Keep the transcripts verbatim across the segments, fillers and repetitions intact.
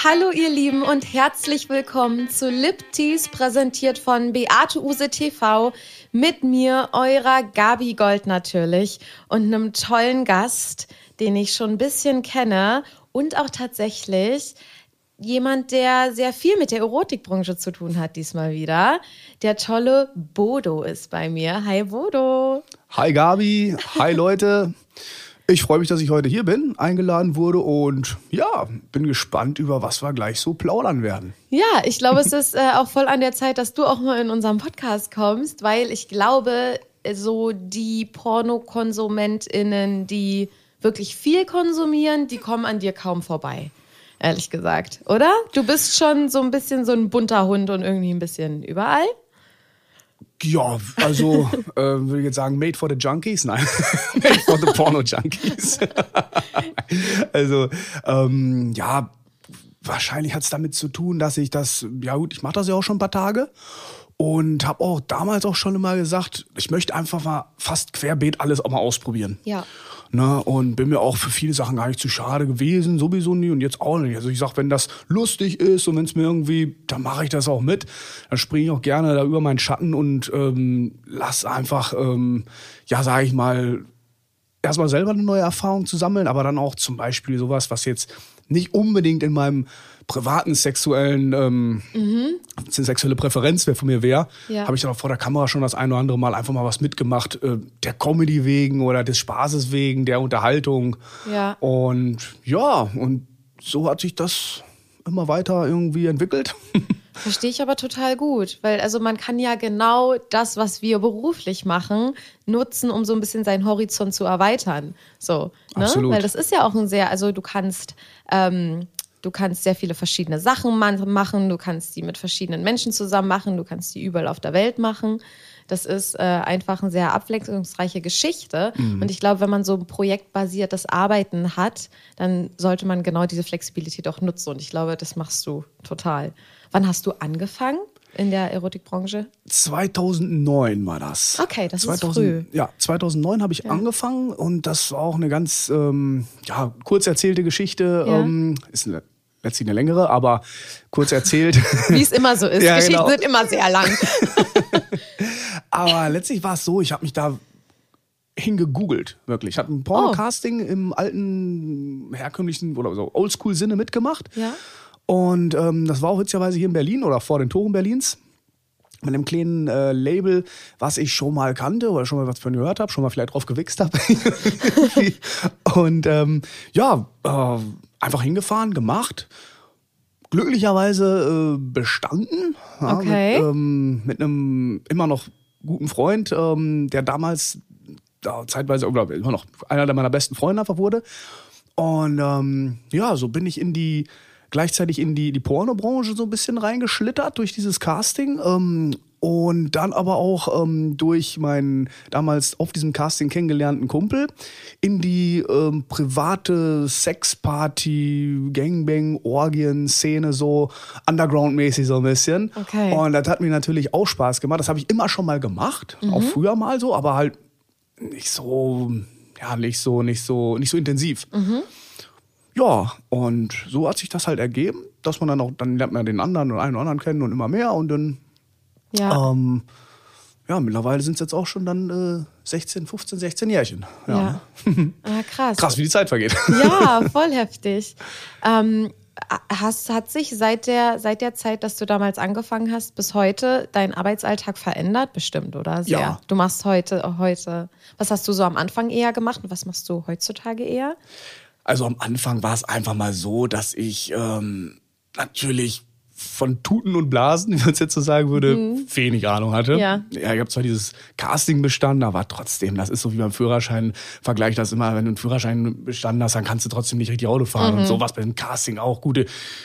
Hallo ihr Lieben und herzlich willkommen zu Liptease, präsentiert von Beate Uhse T V, mit mir, eurer Gabi Gold natürlich und einem tollen Gast, den ich schon ein bisschen kenne und auch tatsächlich jemand, der sehr viel mit der Erotikbranche zu tun hat diesmal wieder. Der tolle Bodo ist bei mir. Hi Bodo. Hi Gabi, hi Leute. Ich freue mich, dass ich heute hier bin, eingeladen wurde und ja, bin gespannt, über was wir gleich so plaudern werden. Ja, ich glaube, es ist äh, auch voll an der Zeit, dass du auch mal in unserem Podcast kommst, weil ich glaube, so die PornokonsumentInnen, die wirklich viel konsumieren, die kommen an dir kaum vorbei, ehrlich gesagt, oder? Du bist schon so ein bisschen so ein bunter Hund und irgendwie ein bisschen überall. Ja, also äh, würde ich jetzt sagen, made for the junkies? Nein, made for the porno junkies. Also ähm, ja, wahrscheinlich hat es damit zu tun, dass ich das, ja gut, ich mache das ja auch schon ein paar Tage und habe auch damals auch schon immer gesagt, ich möchte einfach mal fast querbeet alles auch mal ausprobieren. Ja. Ne, und bin mir auch für viele Sachen gar nicht zu schade gewesen, sowieso nie und jetzt auch nicht. Also ich sag, wenn das lustig ist und wenn es mir irgendwie, dann mache ich das auch mit. Dann springe ich auch gerne da über meinen Schatten und ähm, lass einfach, ähm, ja, sage ich mal, erstmal selber eine neue Erfahrung zu sammeln, aber dann auch zum Beispiel sowas, was jetzt nicht unbedingt in meinem privaten sexuellen, ähm, mhm. sexuelle Präferenz von mir wäre, ja. Habe ich dann auch vor der Kamera schon das ein oder andere Mal einfach mal was mitgemacht, äh, der Comedy wegen oder des Spaßes wegen, der Unterhaltung. Ja. Und ja, und so hat sich das immer weiter irgendwie entwickelt. Verstehe ich aber total gut, weil also man kann ja genau das, was wir beruflich machen, nutzen, um so ein bisschen seinen Horizont zu erweitern. So, ne? Absolut. Weil das ist ja auch ein sehr, also du kannst ähm, Du kannst sehr viele verschiedene Sachen machen, du kannst die mit verschiedenen Menschen zusammen machen, du kannst die überall auf der Welt machen. Das ist äh, einfach eine sehr abwechslungsreiche Geschichte. Mhm. Und ich glaube, wenn man so ein projektbasiertes Arbeiten hat, dann sollte man genau diese Flexibilität auch nutzen. Und ich glaube, das machst du total. Wann hast du angefangen in der Erotikbranche? zweitausendneun war das. Okay, das zweitausend, ist früh. Ja, zweitausendneun habe ich ja. angefangen und das war auch eine ganz ähm, ja, kurz erzählte Geschichte. Ja. Ähm, ist eine, letztlich eine längere, aber kurz erzählt. Wie es immer so ist. Ja, Geschichten genau. sind immer sehr lang. Aber letztlich war es so, ich habe mich da hingegoogelt, wirklich. Ich hatte ein Porno-Casting oh. im alten, herkömmlichen oder so Oldschool-Sinne mitgemacht. Ja. Und ähm, das war auch witzigerweise hier in Berlin oder vor den Toren Berlins. Mit einem kleinen äh, Label, was ich schon mal kannte oder schon mal was von gehört habe, schon mal vielleicht drauf gewichst habe. Und ähm, ja, äh, einfach hingefahren, gemacht. Glücklicherweise äh, bestanden. Ja, okay. Mit, ähm, mit einem immer noch guten Freund, ähm, der damals ja, zeitweise oder immer noch einer meiner besten Freunde einfach wurde. Und ähm, ja, so bin ich in die gleichzeitig in die, die Pornobranche so ein bisschen reingeschlittert durch dieses Casting ähm, und dann aber auch ähm, durch meinen damals auf diesem Casting kennengelernten Kumpel in die ähm, private Sexparty, Gangbang, Orgien-Szene so Underground-mäßig so ein bisschen. Okay. Und das hat mir natürlich auch Spaß gemacht. Das habe ich immer schon mal gemacht, mhm. auch früher mal so, aber halt nicht so, ja, nicht so, nicht so, nicht so intensiv. Mhm. Ja, und so hat sich das halt ergeben, dass man dann auch, dann lernt man den anderen und einen oder anderen kennen und immer mehr und dann, ja, ähm, ja mittlerweile sind es jetzt auch schon dann äh, sechzehn, fünfzehn, sechzehn Jährchen. Ja. ja. Ah, krass. Krass, wie die Zeit vergeht. Ja, voll heftig. Ähm, hast, hat sich seit der, seit der Zeit, dass du damals angefangen hast, bis heute dein Arbeitsalltag verändert? Bestimmt, oder? Sehr. Ja. Du machst heute, heute, was hast du so am Anfang eher gemacht und was machst du heutzutage eher? Also am Anfang war es einfach mal so, dass ich ähm, natürlich von Tuten und Blasen, wie man es jetzt so sagen würde, mhm. wenig Ahnung hatte. Ja. Ja, ich habe zwar dieses Casting bestanden, aber trotzdem, das ist so wie beim Führerschein, vergleich das immer, wenn du einen Führerschein bestanden hast, dann kannst du trotzdem nicht richtig Auto fahren. Mhm. Und sowas beim Casting auch. Gute.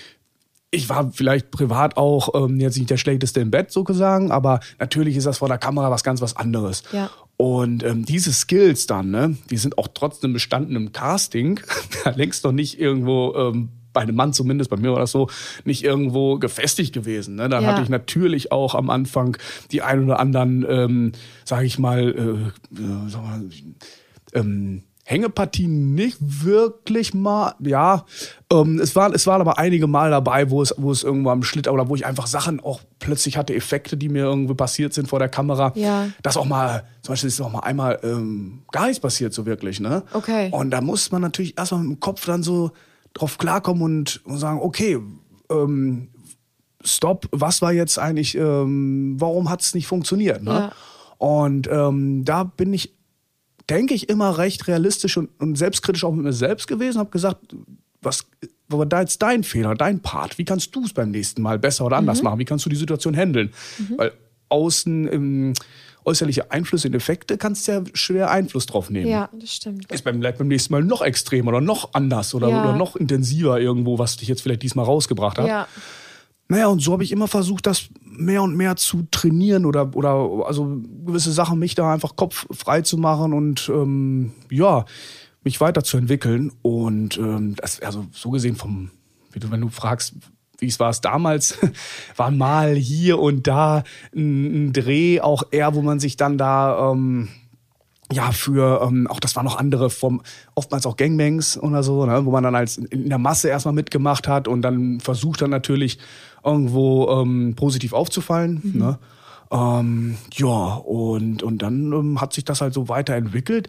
Ich war vielleicht privat auch ähm, jetzt nicht der Schlechteste im Bett, sozusagen, aber natürlich ist das vor der Kamera was ganz was anderes. Ja. Und ähm, diese Skills dann, ne, die sind auch trotzdem bestanden im Casting, längst noch nicht irgendwo, ähm, bei einem Mann zumindest, bei mir war das so, nicht irgendwo gefestigt gewesen. Ne? Dann ja. hatte ich natürlich auch am Anfang die ein oder anderen, ähm, sage ich mal, äh, sag mal ähm, Hängepartien nicht wirklich mal, ja, ähm, es waren, es waren aber einige Mal dabei, wo es, wo es irgendwo am Schlitt, oder wo ich einfach Sachen auch plötzlich hatte, Effekte, die mir irgendwie passiert sind vor der Kamera. Ja. Dass auch mal, zum Beispiel ist auch mal einmal ähm, gar nichts passiert so wirklich, ne? Okay. Und da muss man natürlich erstmal mit dem Kopf dann so drauf klarkommen und, und sagen, okay, ähm, stopp, was war jetzt eigentlich, ähm, warum hat es nicht funktioniert, ne? Ja. Und ähm, da bin ich, denke ich, immer recht realistisch und, und selbstkritisch auch mit mir selbst gewesen, habe gesagt, was war da jetzt dein Fehler, dein Part? Wie kannst du es beim nächsten Mal besser oder anders mhm. machen? Wie kannst du die Situation handeln? Mhm. Weil außen ähm, äußerliche Einflüsse und Effekte kannst du ja schwer Einfluss drauf nehmen. Ja, das stimmt. Ist beim, beim nächsten Mal noch extremer oder noch anders oder, ja. oder noch intensiver irgendwo, was dich jetzt vielleicht diesmal rausgebracht hat. Ja. Naja, und so habe ich immer versucht, das mehr und mehr zu trainieren oder, oder also gewisse Sachen, mich da einfach Kopf frei zu machen und ähm, ja, mich weiterzuentwickeln. Und ähm, das, also so gesehen vom, wie du, wenn du fragst, wie es war es damals, war mal hier und da ein, ein Dreh, auch eher, wo man sich dann da ähm, ja, für, ähm, auch das waren noch andere, vom, oftmals auch Gangbangs oder so, ne, wo man dann als in der Masse erstmal mitgemacht hat und dann versucht dann natürlich irgendwo ähm, positiv aufzufallen. Mhm. Ne? Ähm, ja, und, und dann ähm, hat sich das halt so weiterentwickelt.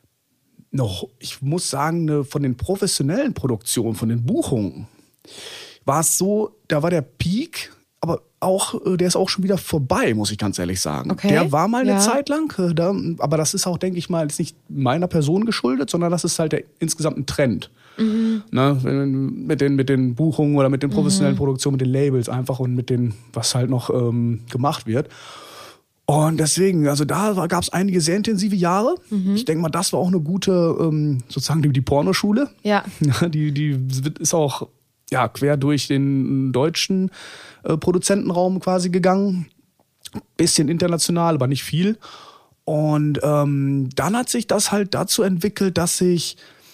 Noch, ich muss sagen, ne, von den professionellen Produktionen, von den Buchungen, war es so, da war der Peak, aber auch, der ist auch schon wieder vorbei, muss ich ganz ehrlich sagen. Okay. Der war mal eine ja. Zeit lang, da, aber das ist auch, denke ich mal, jetzt nicht meiner Person geschuldet, sondern das ist halt der insgesamt ein Trend. Mhm. Ne, mit den, mit den Buchungen oder mit den professionellen mhm. Produktionen, mit den Labels einfach und mit den, was halt noch ähm, gemacht wird. Und deswegen, also da gab es einige sehr intensive Jahre. Mhm. Ich denke mal, das war auch eine gute, ähm, sozusagen die, die Pornoschule. Ja. Die, die ist auch ja, quer durch den deutschen äh, Produzentenraum quasi gegangen. Bisschen international, aber nicht viel. Und ähm, dann hat sich das halt dazu entwickelt, dass ich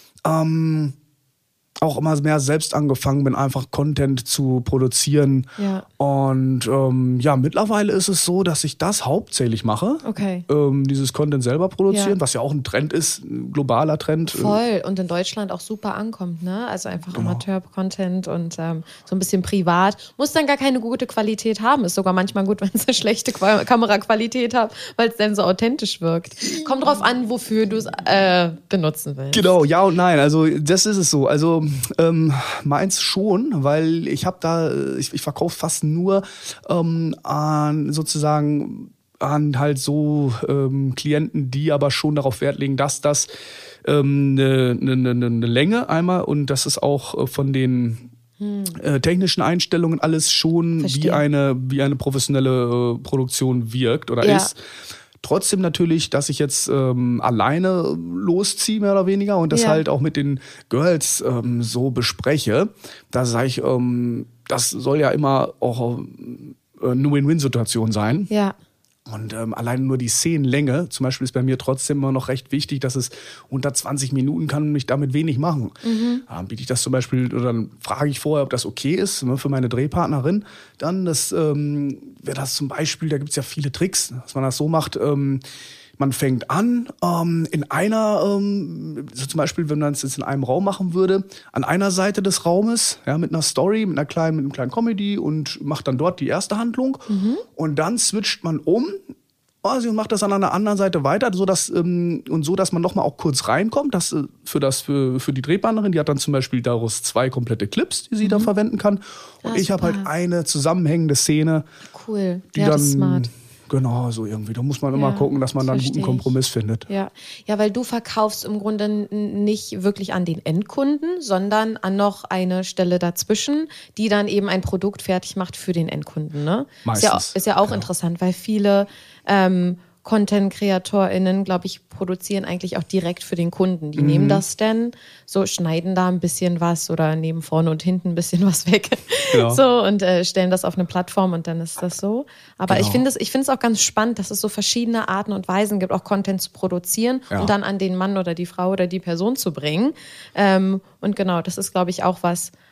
ähm, auch immer mehr selbst angefangen bin, einfach Content zu produzieren. Ja. Und ähm, ja, mittlerweile ist es so, dass ich das hauptsächlich mache. Okay. Ähm, dieses Content selber produzieren, ja. was ja auch ein Trend ist, ein globaler Trend. Voll. Und in Deutschland auch super ankommt, ne? Also einfach genau. Amateur-Content und ähm, so ein bisschen privat. Muss dann gar keine gute Qualität haben. Ist sogar manchmal gut, wenn es eine schlechte Qu- Kameraqualität hat, weil es dann so authentisch wirkt. Kommt drauf an, wofür du es äh, benutzen willst. Genau, ja und nein. Also das ist es so. Also ähm, meins schon, weil ich habe da, ich, ich verkaufe fast nur ähm, an sozusagen an halt so ähm, Klienten, die aber schon darauf Wert legen, dass das ähm, eine, eine, eine Länge einmal und dass es auch von den hm. äh, technischen Einstellungen alles schon Verstehe. wie eine wie eine professionelle äh, Produktion wirkt oder ja. ist. Trotzdem natürlich, dass ich jetzt ähm, alleine losziehe, mehr oder weniger, und das ja. halt auch mit den Girls ähm, so bespreche. Da sage ich, ähm, das soll ja immer auch äh, eine Win-Win-Situation sein. Ja. Und ähm, allein nur die Szenenlänge, zum Beispiel, ist bei mir trotzdem immer noch recht wichtig, dass es unter zwanzig Minuten kann und ich damit wenig machen. Mhm. Dann biete ich das zum Beispiel, oder dann frage ich vorher, ob das okay ist, ne, für meine Drehpartnerin. Dann, das ähm, wäre das zum Beispiel, da gibt's ja viele Tricks, dass man das so macht, ähm, man fängt an, ähm, in einer, ähm, so zum Beispiel, wenn man es jetzt in einem Raum machen würde, an einer Seite des Raumes, ja, mit einer Story, mit einer kleinen, mit einem kleinen Comedy und macht dann dort die erste Handlung. Mhm. Und dann switcht man um, quasi, und macht das an einer anderen Seite weiter, so dass, ähm, und so, dass man noch mal auch kurz reinkommt. Das, äh, für, das, für, für die Drehpartnerin, die hat dann zum Beispiel daraus zwei komplette Clips, die sie mhm. da verwenden kann. Und ah, ich habe halt eine zusammenhängende Szene. Cool, die ja, dann, das ist smart. Genau, so irgendwie. Da muss man immer ja, gucken, dass man dann einen guten Kompromiss ich. findet. Ja. ja, weil du verkaufst im Grunde nicht wirklich an den Endkunden, sondern an noch eine Stelle dazwischen, die dann eben ein Produkt fertig macht für den Endkunden. Ne? Meistens. Ist ja, ist ja auch genau. interessant, weil viele ähm, Content-KreatorInnen, glaube ich, produzieren eigentlich auch direkt für den Kunden. Die mhm. nehmen das dann, so schneiden da ein bisschen was oder nehmen vorne und hinten ein bisschen was weg. Genau. So, und äh, stellen das auf eine Plattform und dann ist das so. Aber genau. ich finde es ich finde es auch ganz spannend, dass es so verschiedene Arten und Weisen gibt, auch Content zu produzieren ja. und dann an den Mann oder die Frau oder die Person zu bringen. Ähm, und genau, das ist, glaube ich, auch was,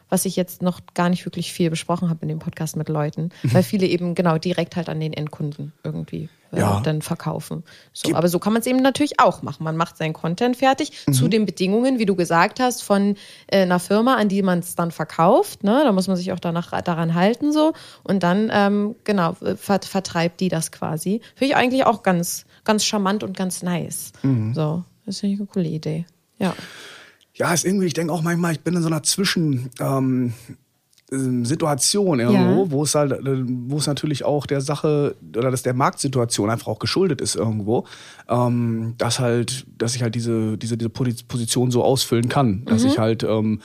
was ich jetzt noch gar nicht wirklich viel besprochen habe in dem Podcast mit Leuten, mhm. weil viele eben genau direkt halt an den Endkunden irgendwie äh, ja. dann verkaufen. So, aber so kann man es eben natürlich auch machen. Man macht seinen Content fertig mhm. zu den Bedingungen, wie du gesagt hast, von äh, einer Firma, an die man es dann verkauft. Ne? Da muss man sich auch danach, daran halten so und dann ähm, genau ver- vertreibt die das quasi. Finde ich eigentlich auch ganz, ganz charmant und ganz nice. Mhm. So, das finde ich eine coole Idee. Ja. Ja, ist irgendwie, ich denke auch manchmal, ich bin in so einer Zwischen, ähm, Situation irgendwo, ja. wo es halt, wo es natürlich auch der Sache oder dass der Marktsituation einfach auch geschuldet ist irgendwo, ähm, dass halt, dass ich halt diese, diese, diese Position so ausfüllen kann, dass mhm. ich halt ähm,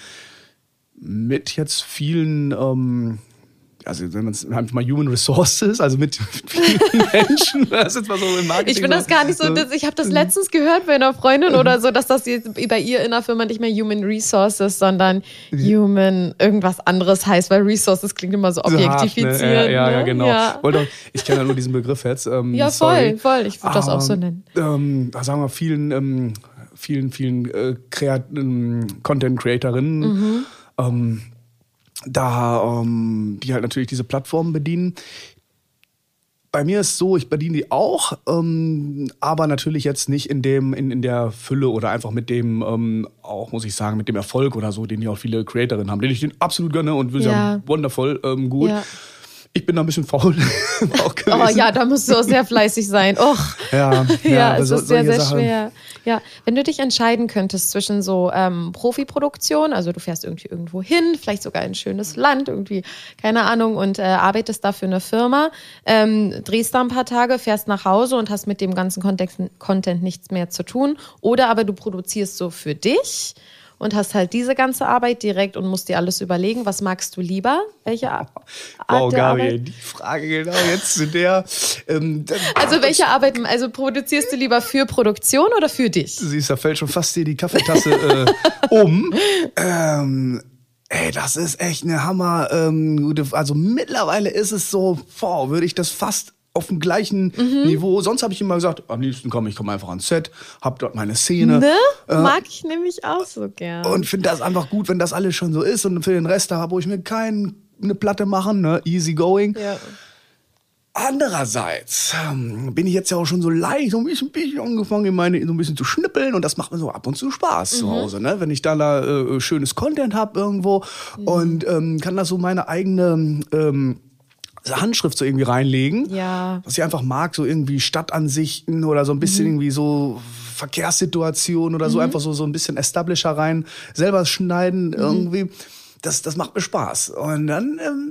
mit jetzt vielen, ähm, also wenn man es halt mal Human Resources, also mit vielen Menschen, das ist jetzt mal so im Marketing. Ich finde das gar nicht so, dass, ich habe das letztens gehört bei einer Freundin oder so, dass das jetzt bei ihr in der Firma nicht mehr Human Resources, sondern Human irgendwas anderes heißt, weil Resources klingt immer so objektifizierend. So hart, ne? Ja, ja, ne? ja, genau. Ja, Auch, ich kenne ja nur diesen Begriff jetzt. Ähm, ja, voll, sorry. voll. Ich würde das auch so nennen. Ähm, da sagen wir vielen, ähm, vielen, vielen äh, Kreat- ähm, Content-Creatorinnen, mhm. ähm, da ähm, die halt natürlich diese Plattformen bedienen. Bei mir ist es so, ich bediene die auch, ähm, aber natürlich jetzt nicht in dem in, in der Fülle oder einfach mit dem ähm, auch, muss ich sagen, mit dem Erfolg oder so, den ja auch viele Creatorinnen haben, den ich den absolut gönne und will ja. sagen, wundervoll, ähm, gut. Ja. Ich bin da ein bisschen faul. auch oh ja, da musst du auch sehr fleißig sein. Och. Ja, ja, ja es so, ist sehr, sehr Sachen. schwer. Ja, wenn du dich entscheiden könntest zwischen so ähm, Profiproduktion, also du fährst irgendwie irgendwo hin, vielleicht sogar in ein schönes Land, irgendwie, keine Ahnung, und äh, arbeitest da für eine Firma, ähm, drehst da ein paar Tage, fährst nach Hause und hast mit dem ganzen Kontext, Content nichts mehr zu tun. Oder aber du produzierst so für dich und hast halt diese ganze Arbeit direkt und musst dir alles überlegen, was magst du lieber? Welche Art wow, der Gabi, Arbeit? Die Frage genau jetzt zu der. Ähm, also welche Arbeit, also produzierst du lieber für Produktion oder für dich? Du siehst, da fällt schon fast hier die Kaffeetasse äh, um. Ähm, ey, das ist echt eine Hammer. Ähm, gute, also mittlerweile ist es so, boah, würde ich das fast auf dem gleichen mhm. Niveau. Sonst habe ich immer gesagt, am liebsten komme ich komme einfach ans Set, hab dort meine Szene. Ne? Äh, Mag ich nämlich auch so gern. Und finde das einfach gut, wenn das alles schon so ist. Und für den Rest, da wo ich mir keine Platte machen, ne? Easy going. Ja. Andererseits ähm, bin ich jetzt ja auch schon so leicht, so ein bisschen, bisschen angefangen, in meine, so ein bisschen zu schnippeln und das macht mir so ab und zu Spaß mhm. zu Hause, ne? Wenn ich da, da äh, schönes Content habe irgendwo mhm. und ähm, kann da so meine eigene ähm, Handschrift so irgendwie reinlegen, ja. was ich einfach mag, so irgendwie Stadtansichten oder so ein bisschen mhm. irgendwie so Verkehrssituationen oder so, mhm. einfach so, so ein bisschen Establisher rein, selber schneiden mhm. irgendwie, das, das macht mir Spaß. Und dann, ähm,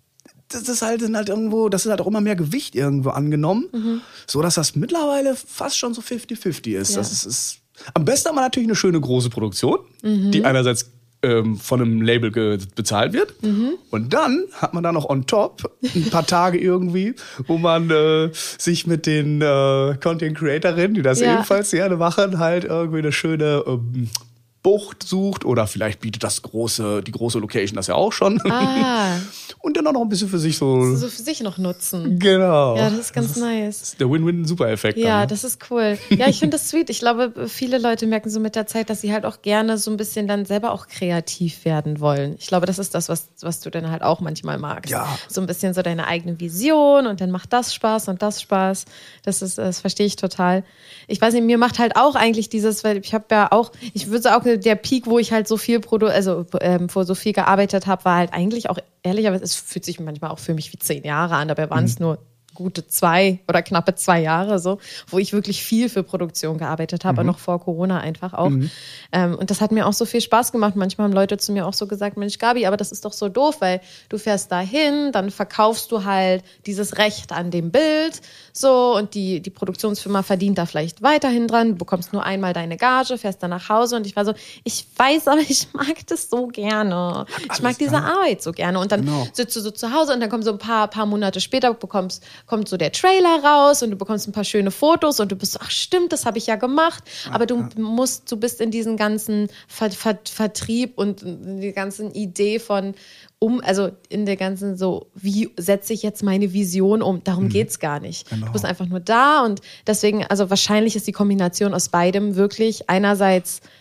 das ist halt, sind halt irgendwo, das ist halt auch immer mehr Gewicht irgendwo angenommen, mhm. so dass das mittlerweile fast schon so fifty fifty ist. Ja. Das ist, ist am besten aber natürlich eine schöne große Produktion, mhm. die einerseits ähm, von einem Label ge- bezahlt wird. Mhm. Und dann hat man da noch on top ein paar Tage irgendwie, wo man äh, sich mit den äh, Content Creatorinnen, die das ja. ebenfalls gerne machen, halt irgendwie eine schöne ähm, Bucht sucht oder vielleicht bietet das große, die große Location das ja auch schon. Ah. Und dann auch noch ein bisschen für sich so. So für sich noch nutzen. Genau. Ja, das ist ganz das ist, nice. Das ist der Win-Win-Super-Effekt. Ja, dann, ne? das ist cool. Ja, ich finde das sweet. Ich glaube, viele Leute merken so mit der Zeit, dass sie halt auch gerne so ein bisschen dann selber auch kreativ werden wollen. Ich glaube, das ist das, was, was du dann halt auch manchmal magst. Ja. So ein bisschen so deine eigene Vision und dann macht das Spaß und das Spaß. Das ist, das verstehe ich total. Ich weiß nicht, mir macht halt auch eigentlich dieses, weil ich habe ja auch, ich würde sagen, auch der Peak, wo ich halt so viel Produ- also ähm, vor so viel gearbeitet habe, war halt eigentlich auch ehrlicherweise, es fühlt sich manchmal auch für mich wie zehn Jahre an, dabei waren es mhm. nur gute zwei oder knappe zwei Jahre so, wo ich wirklich viel für Produktion gearbeitet habe, mhm. noch vor Corona einfach auch. Mhm. Ähm, und das hat mir auch so viel Spaß gemacht. Manchmal haben Leute zu mir auch so gesagt, Mensch Gabi, aber das ist doch so doof, weil du fährst da hin, dann verkaufst du halt dieses Recht an dem Bild so und die, die Produktionsfirma verdient da vielleicht weiterhin dran, du bekommst nur einmal deine Gage, fährst dann nach Hause und ich war so, ich weiß, aber ich mag das so gerne. Ich mag diese Arbeit so gerne. Und dann genau. sitzt du so zu Hause und dann kommen so ein paar, paar Monate später, bekommst kommt so der Trailer raus und du bekommst ein paar schöne Fotos und du bist so, ach stimmt, das habe ich ja gemacht. Aber du musst, du bist in diesen ganzen Ver- Ver- Vertrieb und in die ganzen Idee von um, also in der ganzen so, wie setze ich jetzt meine Vision um? Darum mhm. geht's gar nicht. Genau. Du bist einfach nur da und deswegen, also wahrscheinlich ist die Kombination aus beidem wirklich einerseits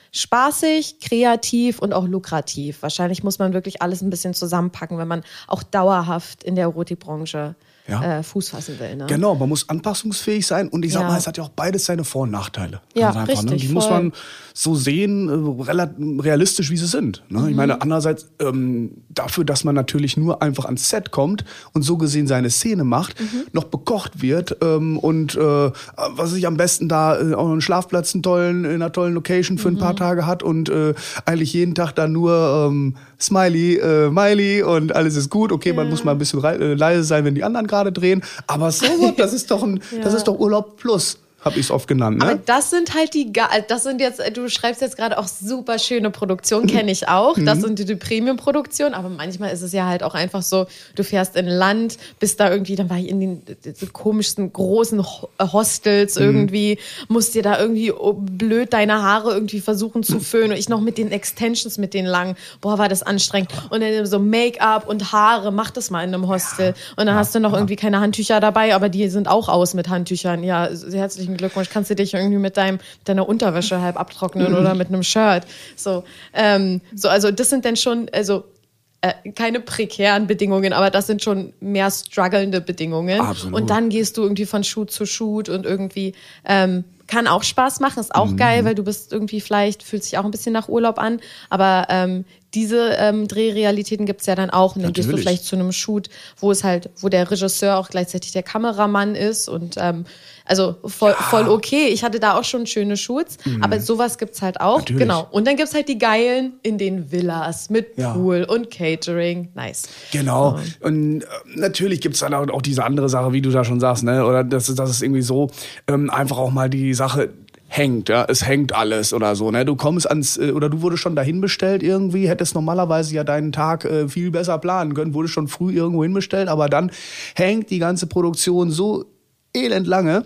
spaßig, kreativ und auch lukrativ. Wahrscheinlich muss man wirklich alles ein bisschen zusammenpacken, wenn man auch dauerhaft in der Erotikbranche ja. äh, Fuß fassen will. Ne? Genau, man muss anpassungsfähig sein und ich sag ja. mal, es hat ja auch beides seine Vor- und Nachteile. Ja, einfach, richtig, ne? Die voll. muss man so sehen, äh, realistisch, wie sie sind. Ne? Mhm. Ich meine, andererseits ähm, dafür, dass man natürlich nur einfach ans Set kommt und so gesehen seine Szene macht, mhm. noch bekocht wird ähm, und äh, was ich am besten da äh, auch einen Schlafplatz einen tollen, in einer tollen Location für ein mhm. paar Tage hat und äh, eigentlich jeden Tag da nur ähm, Smiley, äh, Miley und alles ist gut. Okay, ja. man muss mal ein bisschen rei- äh, leise sein, wenn die anderen gerade drehen. Aber so gut, das ist doch ein, ja. das ist doch Urlaub plus. Habe ich es oft genannt. Ne? Aber das sind halt die, das sind jetzt, du schreibst jetzt gerade auch super schöne Produktionen, kenne ich auch. Das sind die, die Premium-Produktionen, aber manchmal ist es ja halt auch einfach so, du fährst in Land, bist da irgendwie, dann war ich in den, den komischsten großen Hostels irgendwie, mhm. musst dir da irgendwie blöd deine Haare irgendwie versuchen zu föhnen und ich noch mit den Extensions, mit den langen, boah, war das anstrengend. Und dann so Make-up und Haare, mach das mal in einem Hostel. Und dann ja, hast du noch ja. irgendwie keine Handtücher dabei, aber die sind auch aus mit Handtüchern. Ja, herzlichen Glückwunsch, kannst du dich irgendwie mit deinem, deiner Unterwäsche halb abtrocknen oder mit einem Shirt. So, ähm, so, also das sind dann schon, also äh, keine prekären Bedingungen, aber das sind schon mehr strugglende Bedingungen. Absolut. Und dann gehst du irgendwie von Shoot zu Shoot und irgendwie ähm, kann auch Spaß machen, ist auch mhm. geil, weil du bist irgendwie vielleicht, fühlt sich auch ein bisschen nach Urlaub an, aber ähm, diese ähm, Drehrealitäten gibt's ja dann auch. Und dann Natürlich. gehst du vielleicht zu einem Shoot, wo es halt, wo der Regisseur auch gleichzeitig der Kameramann ist und ähm, also voll, ja. voll okay. Ich hatte da auch schon schöne Shoots, mhm. aber sowas gibt's halt auch. Natürlich. Genau. Und dann gibt's halt die geilen in den Villas mit ja. Pool und Catering. Nice. Genau. So. Und äh, natürlich gibt's dann auch, auch diese andere Sache, wie du da schon sagst, ne? Oder das ist, das ist irgendwie so, ähm, einfach auch mal die Sache hängt, ja, es hängt alles oder so, ne? Du kommst ans, oder du wurdest schon dahin bestellt irgendwie, hättest normalerweise ja deinen Tag äh, viel besser planen können, wurdest schon früh irgendwo hinbestellt, aber dann hängt die ganze Produktion so elend lange,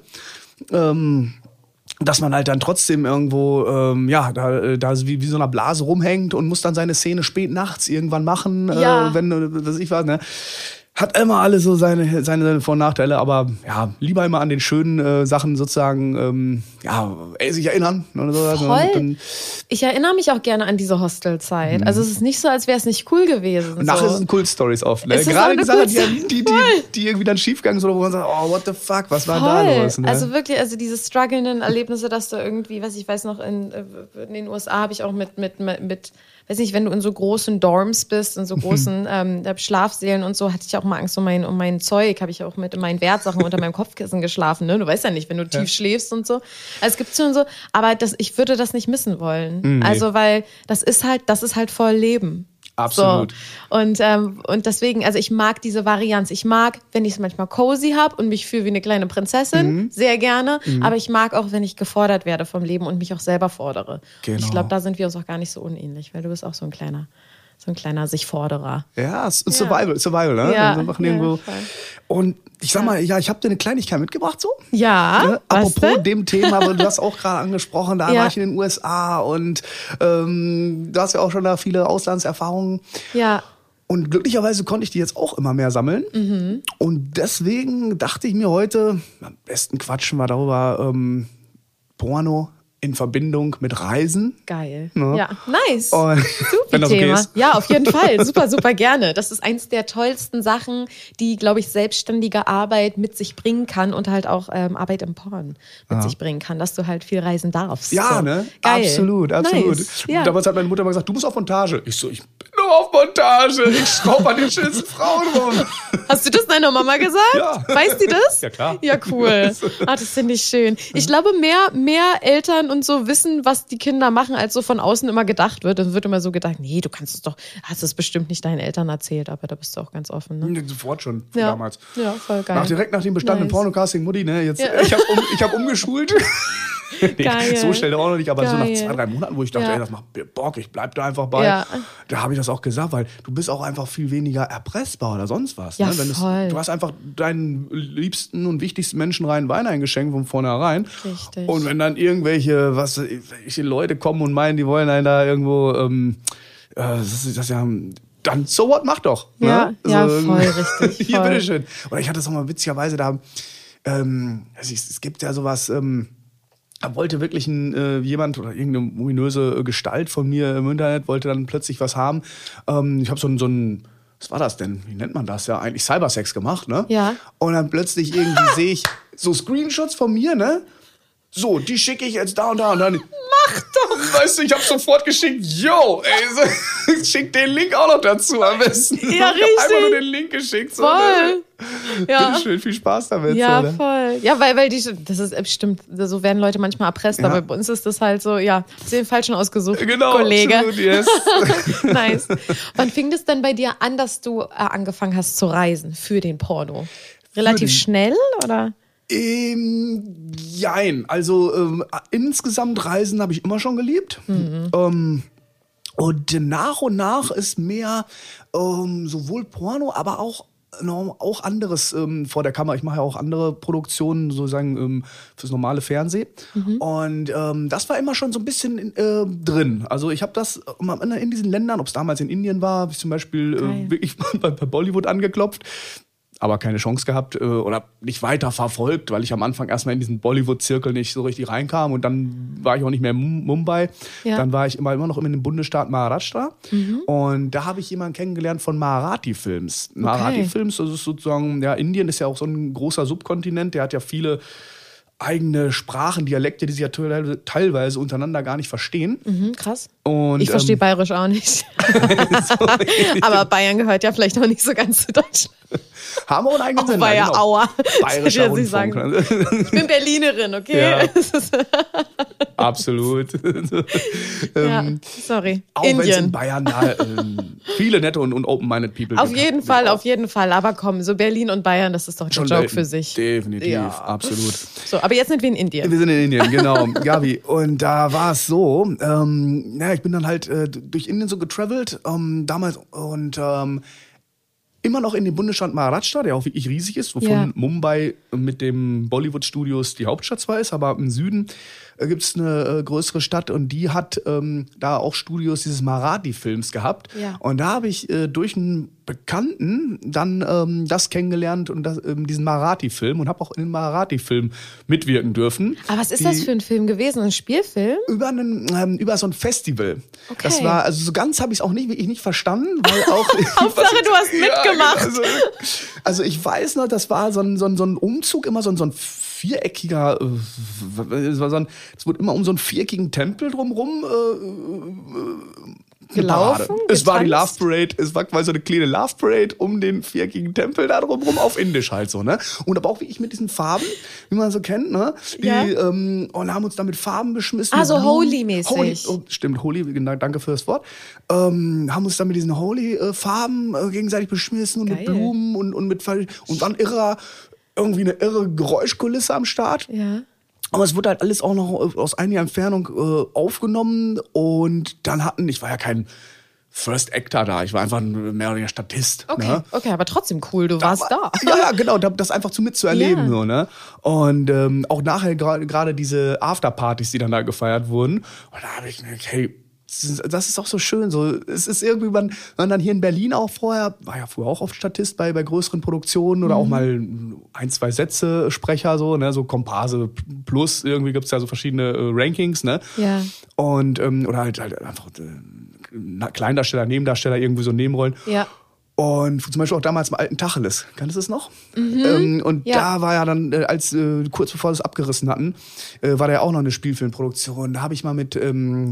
ähm, dass man halt dann trotzdem irgendwo, ähm, ja, da, da wie, wie so einer Blase rumhängt und muss dann seine Szene spät nachts irgendwann machen, ja. äh, wenn, was ich was, ne? Hat immer alles so seine, seine Vor- und Nachteile, aber ja, lieber immer an den schönen äh, Sachen sozusagen, ähm, ja, sich erinnern. Oder so. Voll. Dann, ich erinnere mich auch gerne an diese Hostelzeit. Mhm. Also es ist nicht so, als wäre es nicht cool gewesen. Und nachher so. sind Kult-Stories oft. Ne? Es ist Gerade die Sachen, die, die, die, die irgendwie dann schiefgegangen sind, wo man sagt, oh, what the fuck, was war Voll. da los? Ne? Also wirklich, also diese strugglenden Erlebnisse, dass du irgendwie, was ich weiß noch, in, in den U S A habe ich auch mit, mit, mit weiß nicht, wenn du in so großen Dorms bist, in so großen ähm, Schlafsälen und so, hatte ich auch mal Angst um mein, um mein Zeug, habe ich auch mit meinen Wertsachen unter meinem Kopfkissen geschlafen, ne? Du weißt ja nicht, wenn du tief ja. schläfst und so. Also es gibt schon so, aber das, ich würde das nicht missen wollen. Nee. Also, weil das ist halt, das ist halt voll Leben. Absolut. So. Und, ähm, und deswegen, also ich mag diese Varianz. Ich mag, wenn ich es manchmal cozy habe und mich fühle wie eine kleine Prinzessin, mhm. sehr gerne. Mhm. Aber ich mag auch, wenn ich gefordert werde vom Leben und mich auch selber fordere. Genau. Und ich glaube, da sind wir uns auch gar nicht so unähnlich, weil du bist auch so ein kleiner, so ein kleiner Sich-Forderer. Ja, Survival, ja. Survival, ne? Ja, also machen irgendwo. Ja, und ich sag mal, ja, ich habe dir eine Kleinigkeit mitgebracht, so. Ja. Ne? Apropos dem Thema, aber du hast auch gerade angesprochen, da ja. war ich in den U S A und ähm, du hast ja auch schon da viele Auslandserfahrungen. Ja. Und glücklicherweise konnte ich die jetzt auch immer mehr sammeln. Mhm. Und deswegen dachte ich mir heute, am besten quatschen wir darüber, ähm, Porno in Verbindung mit Reisen. Geil. Ja, ja. Nice. Und super Thema. Okay ja, auf jeden Fall. Super, super gerne. Das ist eins der tollsten Sachen, die, glaube ich, selbstständige Arbeit mit sich bringen kann und halt auch ähm, Arbeit im Porn mit ja. sich bringen kann, dass du halt viel reisen darfst. Ja, so. ne? Geil. Absolut, absolut. Nice. Ja. Damals hat meine Mutter mal gesagt, du musst auf Montage. Ich so, ich bin nur auf Montage. Ich schraube an den schönsten Frauen rum. Hast du das deiner Mama gesagt? Ja. Weiß die das? Ja, klar. Ja, cool. Ah, das finde ich schön. Ich glaube, mehr, mehr Eltern und so wissen, was die Kinder machen, als so von außen immer gedacht wird. Dann wird immer so gedacht, nee, du kannst es doch, hast es bestimmt nicht deinen Eltern erzählt, aber da bist du auch ganz offen. Ne? Ja, sofort schon, ja. damals. Ja, voll geil. Nach, direkt nach dem bestandenen nice. Pornocasting, Mutti, ne, jetzt, ja. ich habe um, ich hab umgeschult. Nee, Geil. so schnell auch noch nicht, aber Geil. so nach zwei, drei Monaten, wo ich dachte, ja. ey, das macht Bock, ich bleib da einfach bei. Ja. Da habe ich das auch gesagt, weil du bist auch einfach viel weniger erpressbar oder sonst was. Ja, ne? Wenn voll. Es, du hast einfach deinen liebsten und wichtigsten Menschen rein Wein eingeschenkt von vornherein. Richtig. Und wenn dann irgendwelche, was welche Leute kommen und meinen, die wollen einen da irgendwo, ähm, äh, das ist das ja, dann so what, mach doch. Ja, ne? ja, also, voll richtig. Hier, voll. bitteschön. Oder ich hatte das auch mal witzigerweise da, ähm, es, es gibt ja sowas, ähm, da wollte wirklich ein, äh, jemand oder irgendeine ominöse Gestalt von mir im Internet, wollte dann plötzlich was haben. Ähm, ich habe so ein, so ein, was war das denn? Wie nennt man das? Ja, eigentlich Cybersex gemacht, ne? Ja. Und dann plötzlich irgendwie sehe ich so Screenshots von mir, ne? So, die schicke ich jetzt da und da und dann. Mach doch! Weißt du, ich habe sofort geschickt, yo, ey, so, schick den Link auch noch dazu am besten. Ja, ich hab richtig. einfach nur den Link geschickt. So, Voll. Ne? Ja. Bitteschön, viel Spaß damit. Ja, so, ne? voll. Ja, weil, weil die, das ist bestimmt, so werden Leute manchmal erpresst, Ja. aber bei uns ist das halt so, ja, hast du den falschen ausgesucht, Genau, Kollege. absolut, yes. Nice. Wann fing das denn bei dir an, dass du äh, angefangen hast zu reisen für den Porno? Relativ den- schnell, oder? Ähm, jein. Also ähm, insgesamt Reisen habe ich immer schon geliebt. Mhm. Ähm, und nach und nach ist mehr ähm, sowohl Porno, aber auch no, auch anderes ähm, vor der Kamera. Ich mache ja auch andere Produktionen, sozusagen ähm, fürs normale Fernsehen. Mhm. Und ähm, das war immer schon so ein bisschen äh, drin. Also ich habe das immer in diesen Ländern, ob es damals in Indien war, habe ich zum Beispiel Geil. äh, wirklich bei, bei Bollywood angeklopft. Aber keine Chance gehabt äh, oder nicht weiter verfolgt, weil ich am Anfang erstmal in diesen Bollywood-Zirkel nicht so richtig reinkam und dann war ich auch nicht mehr in Mumbai. Ja. Dann war ich immer, immer noch in dem Bundesstaat Maharashtra und da habe ich jemanden kennengelernt von Marathi-Films. Marathi-Films, das ist sozusagen, ja, Indien ist ja auch so ein großer Subkontinent, der hat ja viele eigene Sprachen, Dialekte, die sich ja teilweise, teilweise untereinander gar nicht verstehen. Mhm, krass. Und, Ich verstehe ähm, Bayerisch auch nicht. Aber Bayern gehört ja vielleicht auch nicht so ganz zu Deutschland. haben wir auch einen eigenen Auch Sender, Bayer, genau. aua. Bayerischer Das will ich nicht Rundfunk. sagen. Ich bin Berlinerin, okay? Ja. Absolut. Ja, ähm, sorry. auch wenn es in Indien. Bayern da ähm, viele nette und, und open-minded People Auf gibt. jeden Fall, auf jeden Fall. Aber komm, so Berlin und Bayern, das ist doch der Schon Joke selten. für sich. Definitiv, Ja. absolut. So, aber jetzt sind wir in Indien. Wir sind in Indien, genau, Gabi. Und da war es so, ähm, ja, ich bin dann halt äh, durch Indien so getravelt, ähm, damals und ähm, immer noch in dem Bundesstaat Maharashtra, der auch wirklich riesig ist, wovon Ja. Mumbai mit dem Bollywood-Studios die Hauptstadt zwar ist, aber im Süden äh, gibt es eine äh, größere Stadt und die hat ähm, da auch Studios dieses Marathi-Films gehabt. Ja. Und da habe ich äh, durch einen Bekannten dann ähm, das kennengelernt und das, ähm, diesen Marathi-Film und habe auch in dem Marathi-Film mitwirken dürfen. Aber was ist Die- das für ein Film gewesen? Ein Spielfilm? über einen, ähm, über so ein Festival. Okay. Das war, also so ganz habe ich es auch nicht, wirklich nicht verstanden, weil auch. Hauptsache, du hast Ja, mitgemacht. genau, also, also ich weiß noch, das war so ein, so ein, so ein Umzug, immer so ein, so ein viereckiger, äh, es war so ein, es wurde immer um so einen viereckigen Tempel drumrum äh, Gelaufen? Parade. Es war die Love Getanzt? Parade, es war quasi so eine kleine Love Parade um den viereckigen Tempel da drumrum auf Indisch halt so, ne? Und aber auch wirklich mit diesen Farben, wie man so kennt, ne? Die, Ja. ähm, und haben uns da mit Farben beschmissen. Ah, so Blumen. Holy-mäßig. Holy, oh, stimmt, Holy, genau, danke für das Wort. Ähm, haben uns dann mit diesen Holy-Farben äh, gegenseitig beschmissen und mit Geil. Blumen und, und mit Ver- und dann irrer, irgendwie eine irre Geräuschkulisse am Start. Ja. Aber es wurde halt alles auch noch aus einiger Entfernung äh, aufgenommen und dann hatten, ich war ja kein First Actor da, ich war einfach ein mehr oder weniger Statist. Okay, Ne? okay, aber trotzdem cool, du warst da. Ja, ja, genau, da- das einfach zu mitzuerleben. Ja. So, ne? Und ähm, auch nachher gerade gerade diese Afterpartys, die dann da gefeiert wurden. Und da habe ich mir gedacht, hey, das ist- das ist auch so schön. So, es ist irgendwie, man, man dann hier in Berlin auch vorher, war ja früher auch oft Statist bei, bei größeren Produktionen oder auch mal ein, zwei Sätze Sprecher, so, ne, so Komparse plus, irgendwie gibt's ja so verschiedene äh, Rankings, ne? Ja. Und, ähm, oder halt, halt einfach äh, Kleindarsteller, Nebendarsteller, irgendwie so Nebenrollen. Ja. Und zum Beispiel auch damals im alten Tacheles. Kannst du das noch? Ähm, und Ja. da war ja dann, äh, als äh, kurz bevor sie es abgerissen hatten, äh, war da ja auch noch eine Spielfilmproduktion. Da habe ich mal mit ähm,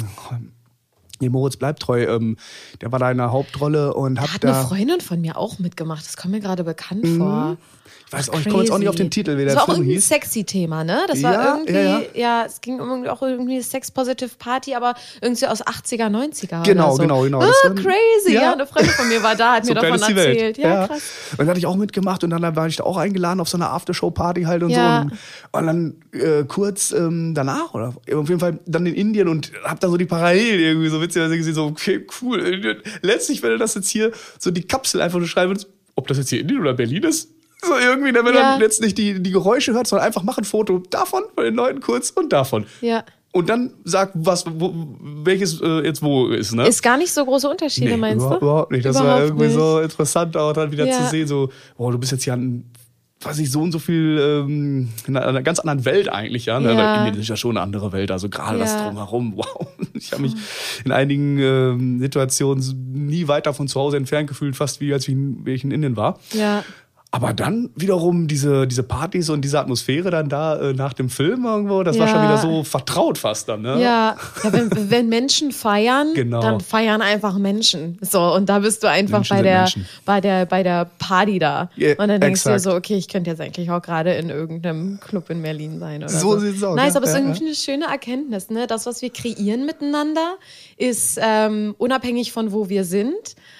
nee, Moritz bleibt treu, ähm, der war da in der Hauptrolle und Da hab hat eine da. Freundin von mir auch mitgemacht. Das kommt mir gerade bekannt Mhm. vor. Ich weiß auch, ich komme jetzt auch nicht auf den Titel, wie der Das war auch Film irgendwie ein hieß. sexy Thema, ne? Das war Ja, irgendwie, ja, ja, ja. es ging um auch irgendwie eine Sex-Positive Party, aber irgendwie aus achtziger, neunziger Genau, oder so. genau, genau. Ah, Das war- crazy. Ja. ja. eine Freundin von mir war da, hat So mir klein davon ist die Welt. erzählt. Ja, krass. Und dann hatte ich auch mitgemacht und dann war ich da auch eingeladen auf so eine Aftershow-Party halt und Ja. so. Und, und dann äh, kurz ähm, danach, oder auf jeden Fall dann in Indien und hab da so die Parallelen irgendwie so witzig gesehen, so, okay, cool. Letztlich, wenn du das jetzt hier so die Kapsel einfach nur schreiben würdest, ob das jetzt hier Indien oder Berlin ist, so irgendwie, wenn man Ja. dann jetzt nicht die, die Geräusche hört, sondern einfach mach ein Foto davon, von den Leuten kurz und davon. Ja. Und dann sag, was, wo, welches äh, jetzt wo ist, ne? Ist gar nicht so große Unterschiede, meinst überhaupt, du? überhaupt nicht. Das war Überhaupt irgendwie nicht. so interessant, auch dann wieder Ja. zu sehen, so, oh, du bist jetzt hier an weiß ich, so und so viel, ähm, in einer ganz anderen Welt eigentlich, ja. Ne? Ja. Weil Indien ist ja schon eine andere Welt, also gerade Ja. das Drumherum, wow. Ich habe mich in einigen ähm, Situationen nie weit davon zu Hause entfernt gefühlt, fast wie als ich in, wie ich in Indien war. Ja. Aber dann wiederum diese, diese Partys und diese Atmosphäre dann da äh, nach dem Film irgendwo, das war Ja. schon wieder so vertraut fast dann, ne? Ja, ja wenn, wenn Menschen feiern, Genau. dann feiern einfach Menschen. So, und da bist du einfach Menschen bei sind der, Menschen. bei der, bei der Party da. Ja, und dann denkst du dir exakt. so, okay, ich könnte jetzt eigentlich auch gerade in irgendeinem Club in Berlin sein oder so. So sieht's aus, Nice, ja, aber es ist ja, irgendwie eine schöne Erkenntnis, ne? Das, was wir kreieren miteinander, ist ähm, unabhängig von wo wir sind.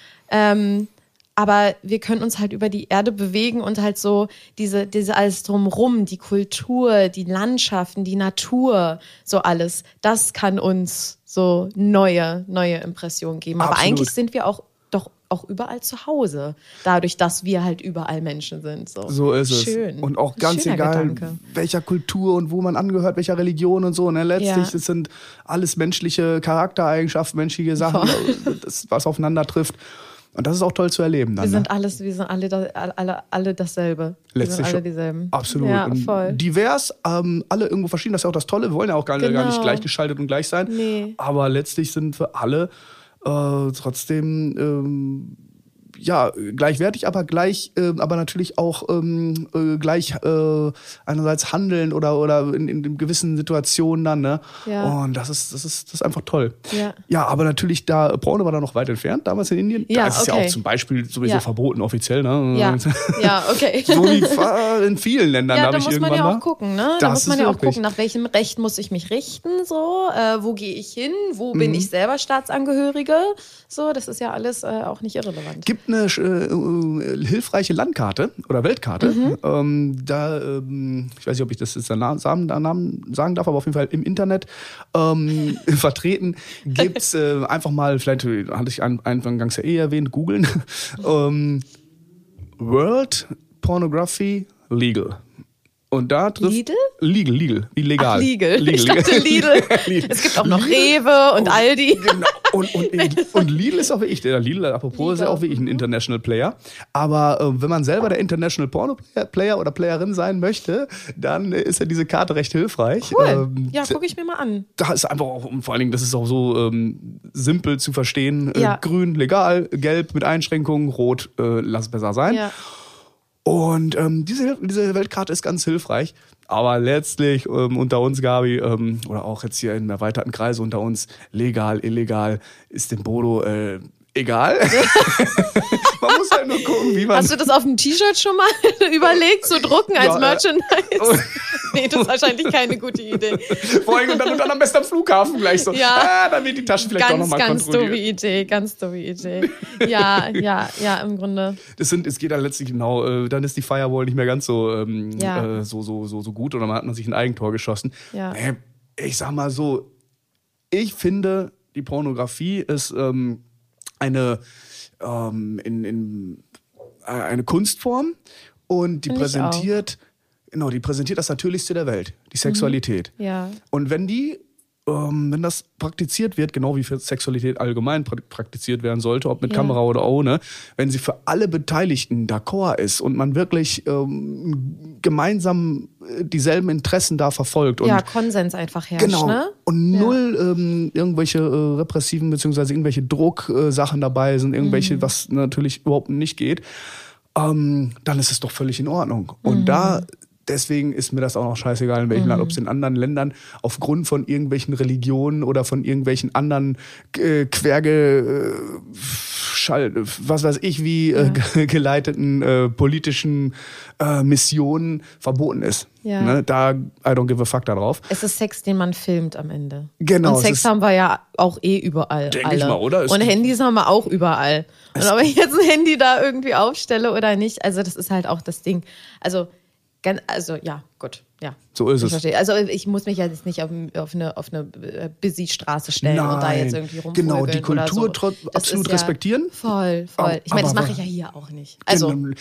Ähm, Aber wir können uns halt über die Erde bewegen und halt so diese, diese alles drumrum, die Kultur, die Landschaften, die Natur, so alles, das kann uns so neue, neue Impressionen geben. Aber Absolut. eigentlich sind wir auch doch auch überall zu Hause, dadurch, dass wir halt überall Menschen sind. So, So ist es. Schön. Und auch ganz Schöner egal, Gedanke. welcher Kultur und wo man angehört, welcher Religion und so. Ne? Letztlich, Ja. das sind alles menschliche Charaktereigenschaften, menschliche Sachen, das, was aufeinander trifft. Und das ist auch toll zu erleben dann. Wir ne? sind alles, wir sind alle, da, alle, alle dasselbe. Wir Letztlich sind alle schon. dieselben. Absolut. Ja, Und voll. divers, ähm, alle irgendwo verschieden, das ist ja auch das Tolle. Wir wollen ja auch gar, Genau. gar nicht gleichgeschaltet und gleich sein. Nee. Aber letztlich sind wir alle äh, trotzdem ähm, ja, gleichwertig, aber gleich, äh, aber natürlich auch ähm, äh, gleich äh, einerseits handeln oder oder in, in gewissen Situationen dann, ne? Ja. Und das ist, das ist, das ist einfach toll. Ja. Ja, aber natürlich, da Porno war da noch weit entfernt, damals in Indien. Ja, da ist es ja okay. auch zum Beispiel sowieso Ja. verboten, offiziell, ne? Ja, ja, okay. So wie fa- in vielen Ländern, Ja, da da habe ich muss man irgendwann ja mal. auch gucken, ne? Da Das muss man ist ja auch wirklich- gucken, nach welchem Recht muss ich mich richten, so, äh, wo gehe ich hin, wo Mhm. bin ich selber Staatsangehörige, so, das ist ja alles äh, auch nicht irrelevant. Gibt eine äh, äh, hilfreiche Landkarte oder Weltkarte. Mhm. Ähm, da, ähm, ich weiß nicht, ob ich das jetzt der Na- Namen, der Namen sagen darf, aber auf jeden Fall im Internet ähm, vertreten gibt's äh, einfach mal, vielleicht hatte ich ein- eingangs ja eh erwähnt, googeln. ähm, World Pornography Legal. Und da trifft Lidl? Legal, legal, wie legal. Ach, Lidl. Legal, Ich dachte legal. Lidl. Lidl. Es gibt auch noch Lidl? Rewe und Aldi. Genau. Und, und, und Lidl ist auch wirklich, der Lidl, apropos, ist ja auch wirklich ein International Player. Aber äh, wenn man selber der International Porno Player oder Playerin sein möchte, dann ist ja diese Karte recht hilfreich. Cool. Ähm, Ja, gucke ich mir mal an. da ist einfach auch, und vor allen Dingen, das ist auch so ähm, simpel zu verstehen. Äh, Ja. Grün, legal, gelb mit Einschränkungen, rot, äh, lass es besser sein. Ja. Und ähm, diese, diese Weltkarte ist ganz hilfreich. Aber letztlich ähm, unter uns, Gabi, ähm, oder auch jetzt hier in erweiterten Kreise unter uns, legal, illegal, ist dem Bodo äh, egal. Man muss halt nur gucken, wie man... Hast du das auf dem T-Shirt schon mal überlegt zu drucken als Ja, äh, Merchandise? Nee, das ist wahrscheinlich keine gute Idee. Vor allem und dann, und dann am besten am Flughafen gleich so. Ja. Ah, dann wird die Tasche vielleicht doch Ganz, nochmal ganz doofe kontrolliert. Idee, ganz doofe Idee. Ja, ja, ja, im Grunde. Das sind, es geht dann letztlich genau, äh, dann ist die Firewall nicht mehr ganz so, ähm, Ja. äh, so, so, so, so gut oder man hat man sich ein Eigentor geschossen. Ja. Nee, ich sag mal so, ich finde, die Pornografie ist ähm, eine, ähm, in, in, äh, eine Kunstform und die Finde ich präsentiert, genau, die präsentiert das Natürlichste der Welt, die Sexualität. Ja. Und wenn die, ähm, wenn das praktiziert wird, genau wie für Sexualität allgemein pra- praktiziert werden sollte, ob mit Ja. Kamera oder ohne, wenn sie für alle Beteiligten d'accord ist und man wirklich ähm, gemeinsam äh, dieselben Interessen da verfolgt und Ja, Konsens einfach herrscht, genau ne? und Ja. null ähm, irgendwelche äh, repressiven beziehungsweise irgendwelche Drucksachen äh, Sachen dabei sind, irgendwelche, Mhm. was natürlich überhaupt nicht geht, ähm, dann ist es doch völlig in Ordnung. Und Mhm. da deswegen ist mir das auch noch scheißegal, in welchem Land, ob es in anderen Ländern aufgrund von irgendwelchen Religionen oder von irgendwelchen anderen äh, Querge, äh, Schall, was weiß ich, wie äh, ge- geleiteten äh, politischen äh, Missionen verboten ist. Ja. Ne? Da, I don't give a fuck da drauf. Es ist Sex, den man filmt am Ende. Genau, Und es Sex ist- haben wir ja auch eh überall. Denk alle. ich mal, oder? Es Und gibt- Handys haben wir auch überall. Und ob ich jetzt ein Handy da irgendwie aufstelle oder nicht, also das ist halt auch das Ding. Also, ganz, also ja, gut, ja. So ist ich es. Verstehe. Also ich muss mich ja jetzt nicht auf, auf eine, auf eine busy Straße stellen Nein. und da jetzt irgendwie rumvögeln. Genau, die Kultur oder so. absolut ja respektieren. Voll, voll. Ich meine, das aber- mache ich ja hier auch nicht. Also Genau.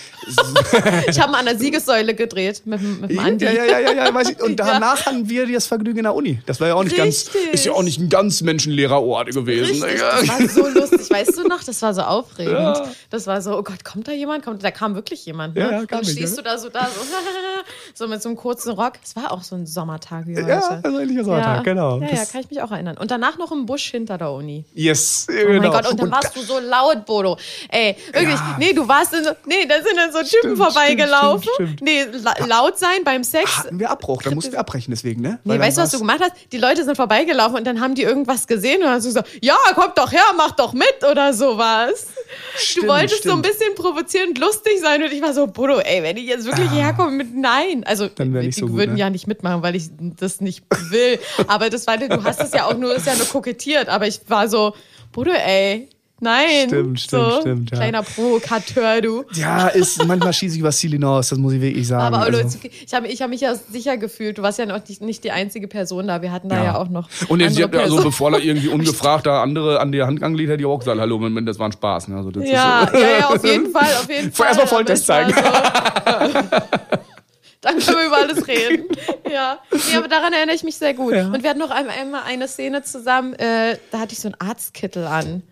ich habe mal an der Siegessäule gedreht mit, dem- mit dem Andi. Ja, ja, ja, ja, ja, weiß ich. Und Ja. danach hatten wir das Vergnügen in der Uni. Das war ja auch nicht ganz, Richtig. ist ja auch nicht ein ganz menschenleerer Ort gewesen. Richtig, Ja. das war so lustig. Weißt du noch, das war so aufregend. Ja. Das war so, oh Gott, kommt da jemand? Kommt, da kam wirklich jemand. Ne? Ja, ja, kam Dann ich, stehst ja. du da so da, so, so mit so einem kurzen Rock. Es war auch so ein Sommertag wie heute. Ja, also ähnlicher Sonntag, genau. Ja, ja, Das- kann ich mich auch erinnern. Und danach noch im Busch hinter der Uni. Yes, Oh genau. mein Gott, und dann warst du so laut, Bodo. Ey, wirklich, Ja. nee, du warst in so, nee, da sind dann so Typen Stimmt, vorbeigelaufen. stimmt, stimmt, Nee, la laut sein beim Sex. hatten wir Abbruch, da mussten wir abbrechen deswegen, ne? Nee, Weil weißt du, dann was du war's- gemacht hast? Die Leute sind vorbeigelaufen und dann haben die irgendwas gesehen und dann hast du gesagt, ja, kommt doch her, mach doch mit oder sowas. Stimmt, du wolltest so ein stimmt. bisschen provozierend lustig sein und ich war so, Bodo, ey, wenn ich jetzt wirklich hierher komme mit Nein. Also, Dann wär die nicht so gut, würden ne? ja nicht mitmachen, weil ich das nicht will. Aber das war, du hast es ja auch nur, ist ja nur kokettiert, aber ich war so, Bodo, ey, nein. Stimmt, stimmt, so, stimmt, ja. Kleiner Provokateur, du. Ja, ist, manchmal schieße ich was Ziel hinaus, das muss ich wirklich sagen. Aber Olo, also. ich habe ich hab mich ja sicher gefühlt. Du warst ja noch nicht, nicht die einzige Person da. Wir hatten da ja, auch noch. Und jetzt, andere also Personen. bevor da irgendwie ungefragt da andere an die Hand angelegt, hätte ich auch gesagt, hallo, Moment, das war ein Spaß. Ne? Also das Ja, ist so. ja, ja, auf jeden Fall, auf jeden Fall. Vorher erstmal Aber Volltest es war zeigen. So, dann können wir über alles reden. Ja, nee, aber daran erinnere ich mich sehr gut. Ja. Und wir hatten noch einmal, einmal eine Szene zusammen, äh, da hatte ich so einen Arztkittel an.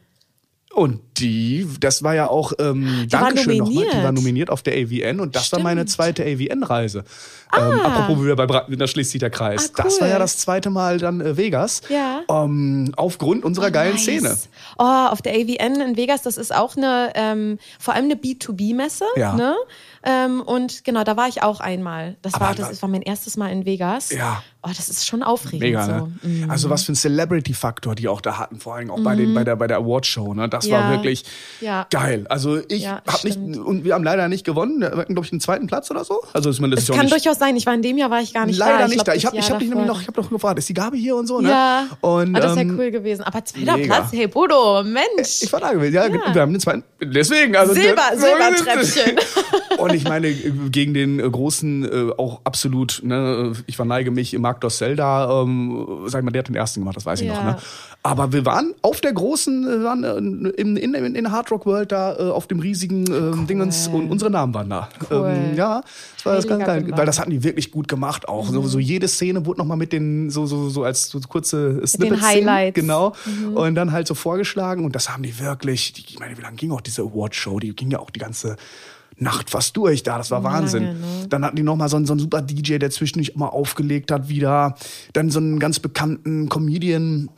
Und die, das war ja auch, ähm, Die war Dankeschön nochmal, die nominiert. war nominiert auf der A V N und das Stimmt. war meine zweite A V N-Reise. Ähm, apropos wieder bei Bra in der Schleswigter Kreis. Ah, Das cool. war ja das zweite Mal dann äh, Vegas. Ja. Ähm, aufgrund unserer geilen Nice. Szene. Oh, auf der A V N in Vegas, das ist auch eine, ähm, vor allem eine B zwei B-Messe. Ja. Ne? Ähm, und genau, da war ich auch einmal. Das Aber war, das da- ist- war mein erstes Mal in Vegas. Ja. Oh, das ist schon aufregend. Mega, so. ne? Mhm. Also was für ein Celebrity-Faktor die auch da hatten, vor allem auch bei, den, bei der, bei der Awardshow. Ne? Das Ja. war wirklich Ja. geil. Also ich Ja, hab nicht, stimmt. und wir haben leider nicht gewonnen. Wir hatten, glaube ich, einen zweiten Platz oder so. Also ich meine, das Es ist ja auch kann nicht, durchaus sein, ich war in dem Jahr war ich gar nicht leider da. nicht glaub, da. Ich das habe ich Jahr hab dich nämlich davor. noch, ich habe noch gefragt, ist die Gabe hier und so, ne? Ja, Und, ah, das wäre ähm, cool gewesen. Aber zweiter mega. Platz, hey Bodo, Mensch. Ich war da gewesen, ja, und wir haben den zweiten. Deswegen, also Silber, Silbertreppchen. Und ich meine, gegen den äh, großen, äh, auch absolut, ne, ich verneige mich, Marc Dorcel da, ähm, sag ich mal, der hat den ersten gemacht, das weiß ich Ja. noch, ne? Aber wir waren auf der großen, äh, waren äh, in, in, in, in Hard Rock World da, äh, auf dem riesigen ähm, Dingens und unsere Namen waren da. Cool. Ähm, ja, das war das ganz Heiliger geil, Bimbam. weil das hatten die wirklich gut gemacht auch. So, so jede Szene wurde nochmal mit den, so, so, so als so kurze Snippets, Highlights. genau, und dann halt so vorgeschlagen und das haben die wirklich, die, ich meine, wie lange ging auch diese Awardshow? Die ging ja auch die ganze Nacht fast durch da, das war Wahnsinn. Lange, ne? Dann hatten die nochmal so einen, so einen super D J, der zwischendurch immer aufgelegt hat wieder. Dann so einen ganz bekannten Comedian.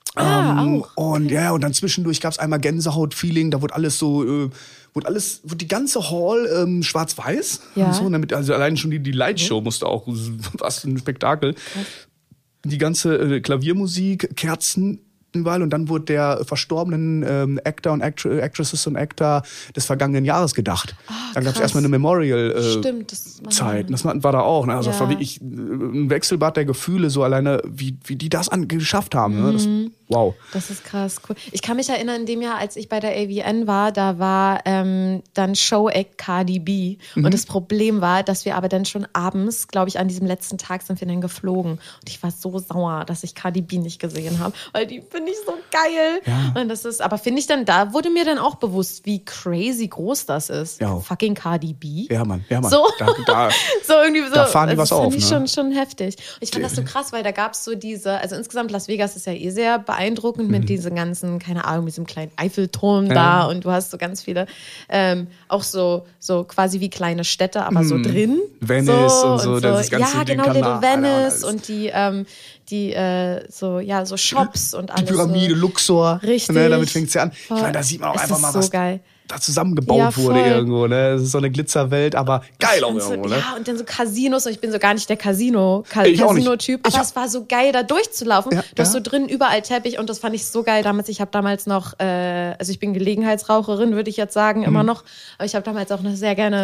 Ah, ähm, auch. Und ja, und dann zwischendurch gab es einmal Gänsehaut-Feeling, da wurde alles so, äh, wurde alles, wurde die ganze Hall ähm, schwarz-weiß. Ja. Und so, und damit, also allein schon die, die Lightshow musste auch, was für ein Spektakel. Die ganze äh, Klaviermusik, Kerzen überall und dann wurde der verstorbenen ähm, Actor und Act Actresses und Actor des vergangenen Jahres gedacht. Dann gab es krass. erstmal eine Memorial äh, Stimmt, das war- Zeit. Das war da auch. Ne? Also Ja. das war wirklich äh, ein Wechselbad der Gefühle, so alleine, wie, wie die das an, geschafft haben. Ne? Das, Mhm. wow. Das ist krass, cool. Ich kann mich erinnern, in dem Jahr, als ich bei der A V N war, da war ähm, dann Show-Act Cardi B. Mhm. Und das Problem war, dass wir aber dann schon abends, glaube ich, an diesem letzten Tag sind wir dann geflogen. Und ich war so sauer, dass ich Cardi B nicht gesehen habe, weil die finde ich so geil. Ja. Und das ist, aber finde ich dann, da wurde mir dann auch bewusst, wie crazy groß das ist. Ja. Fucking Cardi B. Ja, Mann. Ja, Mann. So. Da, da, So irgendwie so. Da fahren die was das auf, finde ich ne? schon, schon heftig. Und ich fand das so krass, weil da gab es so diese, also insgesamt Las Vegas ist ja eh sehr beeindruckend Mhm. mit diesen ganzen, keine Ahnung, mit diesem kleinen Eiffelturm da und du hast so ganz viele, ähm, auch so, so quasi wie kleine Städte, aber so drin. Mhm. Venice so, und so, das ganze Ja, Ding genau, kann Little da- Alter, Venice alles. und die, ähm, die, äh, so, ja, so Shops und die alles. Pyramide, so. Luxor. Richtig. Ne, damit fängt's ja an. Voll. Ich meine, da sieht man auch Es einfach ist mal, so was geil. da zusammengebaut Ja, wurde voll. irgendwo. Ne? Das ist so eine Glitzerwelt, aber geil auch Und so, irgendwo. Ne? Ja, und dann so Casinos. Und ich bin so gar nicht der Casino, Ka Ich auch nicht. Casino-Typ. Ich Aber hab- es war so geil, da durchzulaufen. Ja, du hast ja. so drin überall Teppich und das fand ich so geil damals. Ich habe damals noch, äh, also ich bin Gelegenheitsraucherin, würde ich jetzt sagen, Mhm. immer noch. Aber ich habe damals auch noch sehr gerne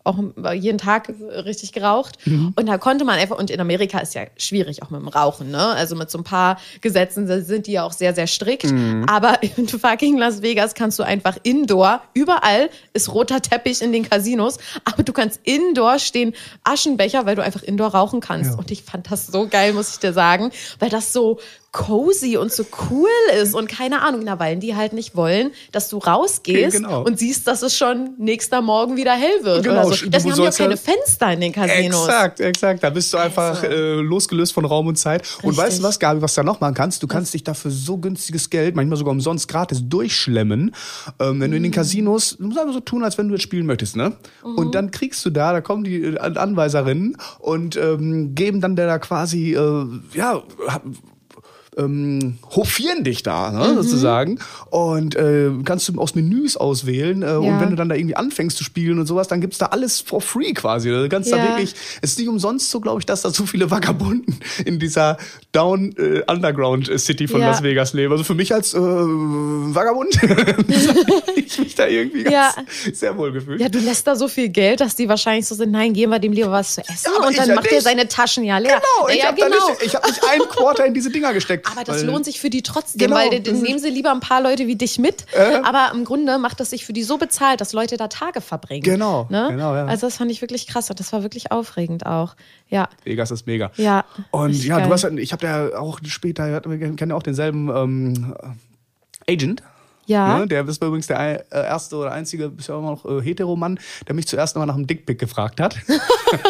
auch jeden Tag richtig geraucht. Mhm. Und da konnte man einfach, und in Amerika ist ja schwierig auch mit dem Rauchen, ne? Also mit so ein paar Gesetzen sind die ja auch sehr, sehr strikt. Mhm. Aber in fucking Las Vegas kannst du einfach indoor, überall ist roter Teppich in den Casinos, aber du kannst indoor stehen, Aschenbecher, weil du einfach indoor rauchen kannst. Ja. Und ich fand das so geil, muss ich dir sagen, weil das so cozy und so cool ist und keine Ahnung, na, weil die halt nicht wollen, dass du rausgehst genau. und siehst, dass es schon nächster Morgen wieder hell wird. Genau. Oder so. Deswegen haben die auch keine Fenster in den Casinos. Exakt, exakt. Da bist du einfach also. äh, losgelöst von Raum und Zeit. Richtig. Und weißt du was, Gabi, was du da noch machen kannst? Du was? kannst dich dafür so günstiges Geld, manchmal sogar umsonst gratis, durchschlemmen. Ähm, wenn mhm. du in den Casinos, du musst einfach so tun, als wenn du jetzt spielen möchtest, ne? Mhm. Und dann kriegst du da, da kommen die Anweiserinnen und ähm, geben dann da quasi, äh, ja, Ähm, hofieren dich da, ne, mhm. sozusagen. Und äh, kannst du aus Menüs auswählen. Äh, ja. Und wenn du dann da irgendwie anfängst zu spielen und sowas, dann gibt's da alles for free quasi. Du kannst ja. da wirklich, es ist nicht umsonst so, glaube ich, dass da so viele Vagabunden in dieser Down äh, Underground City von ja. Las Vegas leben. Also für mich als äh, Vagabund ich mich da irgendwie ganz ja. sehr wohl gefühlt. Ja, du lässt da so viel Geld, dass die wahrscheinlich so sind, nein, geben wir dem lieber was zu essen. Ja, und dann macht er seine Taschen ja leer. Genau, ja, ich ja, habe genau. nicht, hab nicht einen Quarter in diese Dinger gesteckt. Aber das weil, lohnt sich für die trotzdem, genau, weil dann nehmen sie lieber ein paar Leute wie dich mit. Äh? Aber im Grunde macht es sich für die so bezahlt, dass Leute da Tage verbringen. Genau, ne? genau ja. Also das fand ich wirklich krass und das war wirklich aufregend auch. Ja. Vegas ist mega. Ja. Und ja, geil. du hast, ich habe ja auch später, wir kennen ja auch denselben ähm, Agent. Ja. Ne? Der ist übrigens der erste oder einzige, bisher immer noch äh, Heteromann, der mich zuerst mal nach einem Dickpick gefragt hat. das,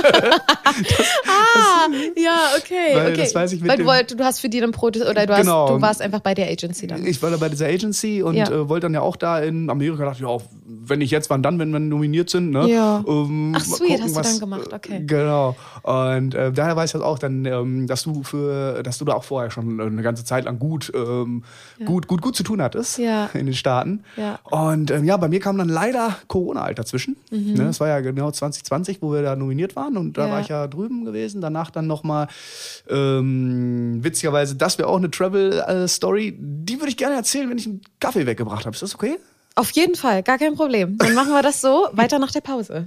ah, das, ja, okay. Weil, okay. Das weiß ich mit weil dem, du, wollt, du hast für die einen Prototyp, oder du, hast, genau. du warst einfach bei der Agency dann. Ich war da bei dieser Agency und ja. äh, wollte dann ja auch da in Amerika, dachte ja, wenn nicht jetzt, wann dann, wenn wir nominiert sind. Ne? Ja. Ähm, Ach, sweet, gucken, hast was, du dann gemacht, okay. Genau. Und äh, daher weiß ich das auch dann, ähm, dass du für, dass du da auch vorher schon eine ganze Zeit lang gut, ähm, ja. gut, gut, gut zu tun hattest ja. in den Staaten. Ja. Und ähm, ja, bei mir kam dann leider Corona halt dazwischen. Mhm. Ne, das war ja genau zwanzig zwanzig, wo wir da nominiert waren. Und da ja. war ich ja drüben gewesen. Danach dann nochmal, ähm, witzigerweise, das wäre auch eine Travel-Story. Die würde ich gerne erzählen, wenn ich einen Kaffee weggebracht habe. Ist das okay? Auf jeden Fall, gar kein Problem. Dann machen wir das so, weiter nach der Pause.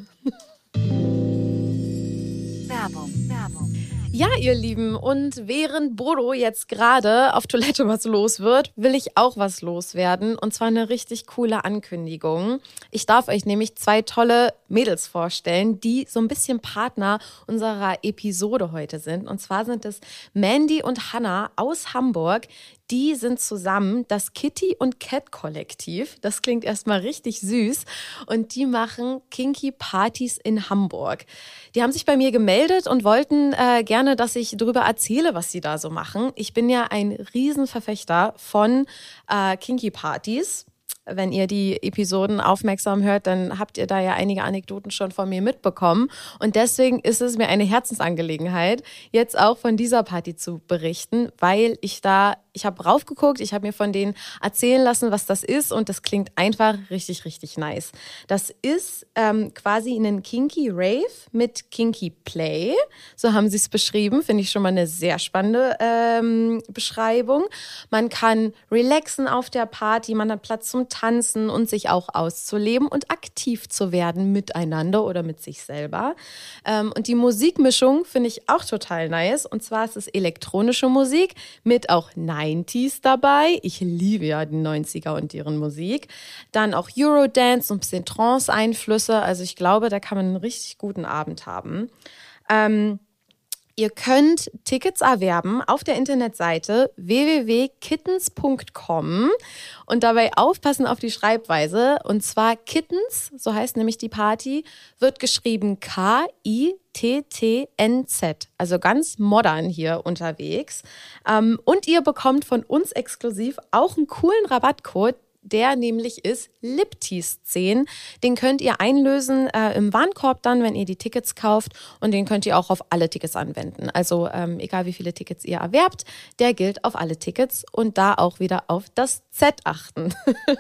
Werbung, Werbung. Ja, ihr Lieben, und während Bodo jetzt gerade auf Toilette was los wird, will ich auch was loswerden. Und zwar eine richtig coole Ankündigung. Ich darf euch nämlich zwei tolle Mädels vorstellen, die so ein bisschen Partner unserer Episode heute sind. Und zwar sind es Mandy und Hannah aus Hamburg. Die sind zusammen das Kitty und Cat Kollektiv. Das klingt erstmal richtig süß. Und die machen Kinky Partys in Hamburg. Die haben sich bei mir gemeldet und wollten äh, gerne, dass ich darüber erzähle, was sie da so machen. Ich bin ja ein Riesenverfechter von äh, Kinky Partys. Wenn ihr die Episoden aufmerksam hört, dann habt ihr da ja einige Anekdoten schon von mir mitbekommen. Und deswegen ist es mir eine Herzensangelegenheit, jetzt auch von dieser Party zu berichten, weil ich da, ich habe raufgeguckt, ich habe mir von denen erzählen lassen, was das ist, und das klingt einfach richtig, richtig nice. Das ist ähm, quasi einen Kinky Rave mit Kinky Play, so haben sie es beschrieben, finde ich schon mal eine sehr spannende ähm, Beschreibung. Man kann relaxen auf der Party, man hat Platz zum Tanzen und sich auch auszuleben und aktiv zu werden miteinander oder mit sich selber. Ähm, und die Musikmischung finde ich auch total nice. Und zwar ist es elektronische Musik mit auch neunziger dabei. Ich liebe ja die neunziger und deren Musik. Dann auch Eurodance und ein bisschen Trance-Einflüsse. Also ich glaube, da kann man einen richtig guten Abend haben. Ähm, Ihr könnt Tickets erwerben auf der Internetseite w w w punkt kittens punkt com und dabei aufpassen auf die Schreibweise. Und zwar Kittens, so heißt nämlich die Party, wird geschrieben K I T T N Z. Also ganz modern hier unterwegs. Und ihr bekommt von uns exklusiv auch einen coolen Rabattcode. Der nämlich ist Liptease zehn. Den könnt ihr einlösen äh, im Warenkorb dann, wenn ihr die Tickets kauft. Und den könnt ihr auch auf alle Tickets anwenden. Also ähm, egal wie viele Tickets ihr erwerbt, der gilt auf alle Tickets. Und da auch wieder auf das Z achten.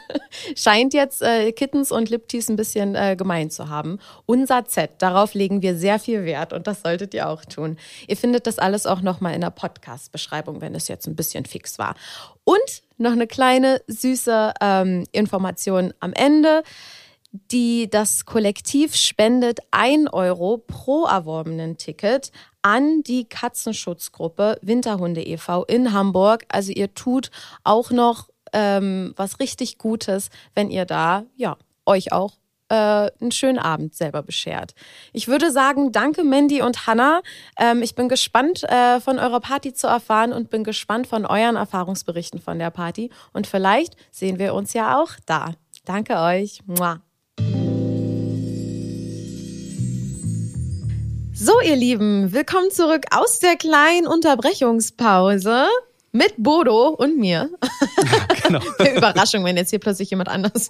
Scheint jetzt äh, Kittens und Liptease ein bisschen äh, gemein zu haben. Unser Z, darauf legen wir sehr viel Wert. Und das solltet ihr auch tun. Ihr findet das alles auch nochmal in der Podcast-Beschreibung, wenn es jetzt ein bisschen fix war. Und noch eine kleine, süße ähm, Information am Ende. Die, das Kollektiv spendet ein Euro pro erworbenen Ticket an die Katzenschutzgruppe Winterhunde e V in Hamburg. Also ihr tut auch noch ähm, was richtig Gutes, wenn ihr da ja euch auch äh, einen schönen Abend selber beschert. Ich würde sagen, danke Mandy und Hannah. Ähm, ich bin gespannt äh, von eurer Party zu erfahren und bin gespannt von euren Erfahrungsberichten von der Party. Und vielleicht sehen wir uns ja auch da. Danke euch. Mua. So, ihr Lieben, willkommen zurück aus der kleinen Unterbrechungspause mit Bodo und mir. Ja, genau. Überraschung, wenn jetzt hier plötzlich jemand anders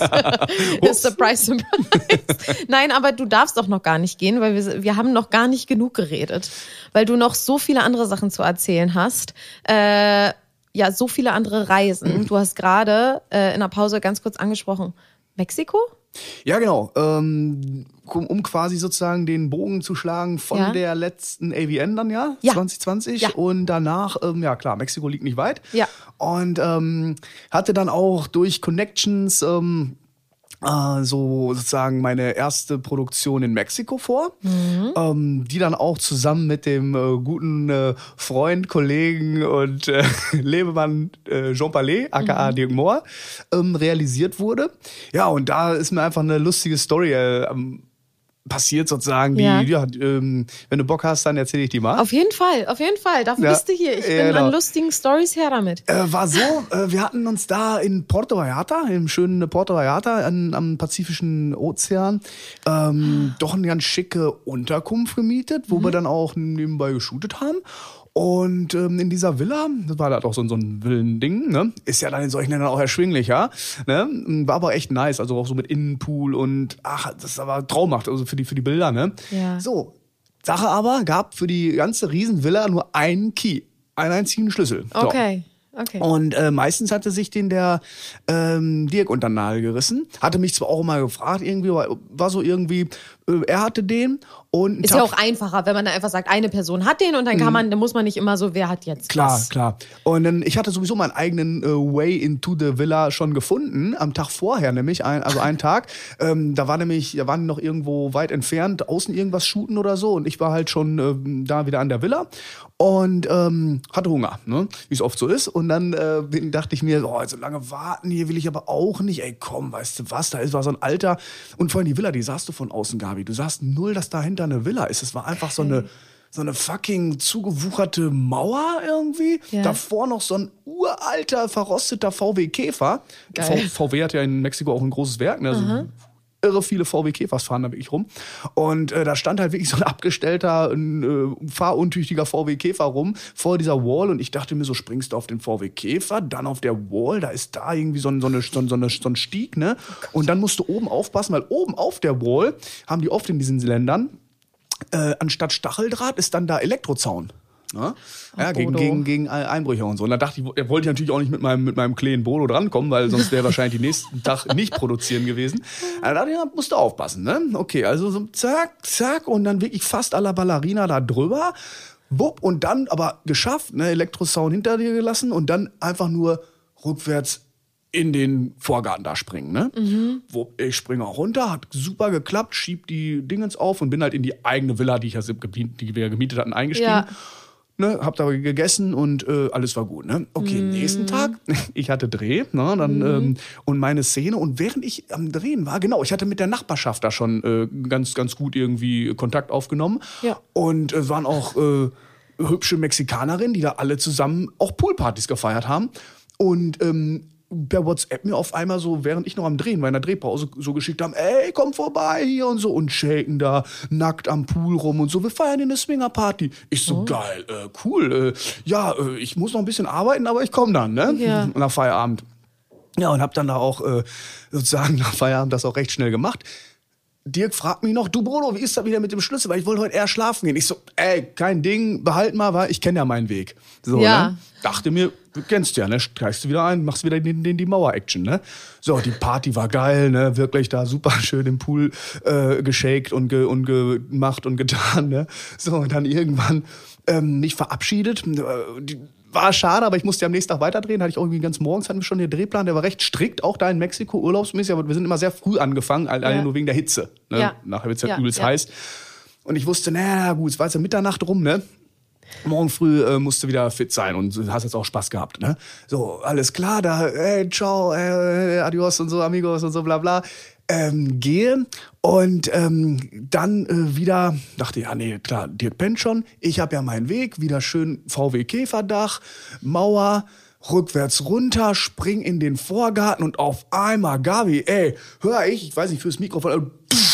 ist. Surprise, surprise. Nein, aber du darfst doch noch gar nicht gehen, weil wir, wir haben noch gar nicht genug geredet. Weil du noch so viele andere Sachen zu erzählen hast. Äh, ja, so viele andere Reisen. Du hast gerade äh, in der Pause ganz kurz angesprochen, Mexiko? Ja, genau. Ähm, um quasi sozusagen den Bogen zu schlagen von Ja. der letzten A V N dann ja, Ja. zwanzig zwanzig. Ja. Und danach, ähm, ja klar, Mexiko liegt nicht weit. Ja. Und ähm, hatte dann auch durch Connections ähm, äh, so sozusagen meine erste Produktion in Mexiko vor, Mhm. ähm, die dann auch zusammen mit dem äh, guten äh, Freund, Kollegen und äh, Lebemann äh, Jean Palais, aka Mhm. Dirk Mohr, ähm, realisiert wurde. Ja, und da ist mir einfach eine lustige Story äh, ähm, passiert sozusagen, die, Ja. ja, ähm, wenn du Bock hast, dann erzähle ich die mal. Auf jeden Fall, auf jeden Fall. Dafür Ja. bist du hier. Ich Ja, bin genau. an lustigen Stories her damit. Äh, war so, äh, wir hatten uns da in Porto Vallarta, im schönen Porto Vallarta an, am Pazifischen Ozean, ähm, doch eine ganz schicke Unterkunft gemietet, wo wir dann auch nebenbei geshootet haben. Und ähm, in dieser Villa, das war da doch so, so ein Villending, ne? Ist ja dann in solchen Ländern auch erschwinglich, ja? Ne? War aber echt nice, also auch so mit Innenpool und ach, das ist aber traumhaft, also für die, für die Bilder, ne? Ja. So, Sache aber, gab für die ganze Riesenvilla nur einen Key, einen einzigen Schlüssel. So. Okay, okay. Und äh, meistens hatte sich den der ähm, Dirk unter den Nagel gerissen. Hatte mich zwar auch immer gefragt, irgendwie, war, war so irgendwie, äh, er hatte den. Und einen Ist Tag- ja auch einfacher, wenn man da einfach sagt, eine Person hat den und dann kann man, dann muss man nicht immer so, wer hat jetzt Klar, was. klar. Und dann, ich hatte sowieso meinen eigenen äh, Way into the Villa schon gefunden, am Tag vorher nämlich, ein, also einen Tag. Ähm, da war nämlich, da waren die noch irgendwo weit entfernt, außen irgendwas shooten oder so. Und ich war halt schon ähm, da wieder an der Villa und ähm, hatte Hunger, ne? Wie es oft so ist. Und dann äh, bin- dachte ich mir, oh, so lange warten hier will ich aber auch nicht. Ey, komm, weißt du was, da ist war so ein alter. Und vor allem die Villa, die sahst du von außen, Gabi. Du sahst null, dass dahinter eine Villa ist. Es war einfach so eine, so eine fucking zugewucherte Mauer irgendwie. Ja. Davor noch so ein uralter, verrosteter V W Käfer. Geil. V- VW hat ja in Mexiko auch ein großes Werk, ne? Also irre viele V W Käfers fahren da wirklich rum. Und äh, da stand halt wirklich so ein abgestellter, ein, äh, fahruntüchtiger V W Käfer rum vor dieser Wall. Und ich dachte mir, so springst du auf den V W Käfer, dann auf der Wall, da ist da irgendwie so ein, so eine, so ein, so eine, so ein Stieg, ne? Und dann musst du oben aufpassen, weil oben auf der Wall haben die oft in diesen Ländern, äh, anstatt Stacheldraht ist dann da Elektrozaun. Ne? Ja, gegen, Bodo. gegen, gegen Einbrüche und so. Und da dachte ich, da wollte ich natürlich auch nicht mit meinem, mit meinem kleinen Bodo drankommen, weil sonst wäre wahrscheinlich die nächsten Tag nicht produzieren gewesen. Da dachte ich, ja, musst du aufpassen, ne? Okay, also so zack, zack und dann wirklich fast à la Ballerina da drüber. Wupp, und dann aber geschafft, ne? Elektrozaun hinter dir gelassen und dann einfach nur rückwärts in den Vorgarten da springen, ne? Mhm. Wupp, ich springe auch runter, hat super geklappt, schieb die Dingens auf und bin halt in die eigene Villa, die ich ja, die wir gemietet hatten, eingestiegen. Ja. Ne, hab da gegessen und äh, alles war gut. Ne? Okay, Mhm. nächsten Tag, ich hatte Dreh, ne, dann ähm, und meine Szene und während ich am Drehen war, genau, ich hatte mit der Nachbarschaft da schon äh, ganz ganz gut irgendwie Kontakt aufgenommen Ja. und es äh, waren auch äh, hübsche Mexikanerinnen, die da alle zusammen auch Poolpartys gefeiert haben und ähm, per WhatsApp mir auf einmal so, während ich noch am Drehen war, in der Drehpause so geschickt haben, ey, komm vorbei hier und so und shaken da nackt am Pool rum und so, wir feiern in eine Swingerparty. Ich so, geil, äh, cool, äh, ja, äh, ich muss noch ein bisschen arbeiten, aber ich komme dann, ne? Ja. Nach Feierabend. Ja, und hab dann da auch äh, sozusagen nach Feierabend das auch recht schnell gemacht. Dirk fragt mich noch, du Bruno, wie ist das wieder mit dem Schlüssel? Weil ich wollte heute eher schlafen gehen. Ich so, ey, kein Ding, behalt mal, weil ich kenne ja meinen Weg. So, Ja. ne? Dachte mir, du kennst ja, ne? Steigst du wieder ein, machst wieder den, den, die Mauer-Action, ne? So, die Party war geil, ne? Wirklich da super schön im Pool äh, geshakt und, ge, und gemacht und getan, ne? So, und dann irgendwann ähm, mich verabschiedet. Äh, die, war schade, aber ich musste ja am nächsten Tag weiterdrehen. Hatte ich irgendwie ganz morgens hatten wir schon den Drehplan, der war recht strikt, auch da in Mexiko, urlaubsmäßig, aber wir sind immer sehr früh angefangen, alleine Ja. nur wegen der Hitze. Ne? Ja. Nachher wird es ja, Ja, übelst ja. heiß. Und ich wusste, na gut, es war jetzt ja Mitternacht rum, ne? Morgen früh äh, musst du wieder fit sein und hast jetzt auch Spaß gehabt, ne? So, alles klar, da, hey, ciao, äh, adios und so, amigos und so, bla bla. Ähm, gehe und ähm, dann äh, wieder dachte, ja, nee, klar, Dirk pennt schon. Ich habe ja meinen Weg, wieder schön V W Käferdach, Mauer, rückwärts runter, spring in den Vorgarten und auf einmal, Gabi, ey, hör ich, ich weiß nicht, fürs Mikrofon, äh,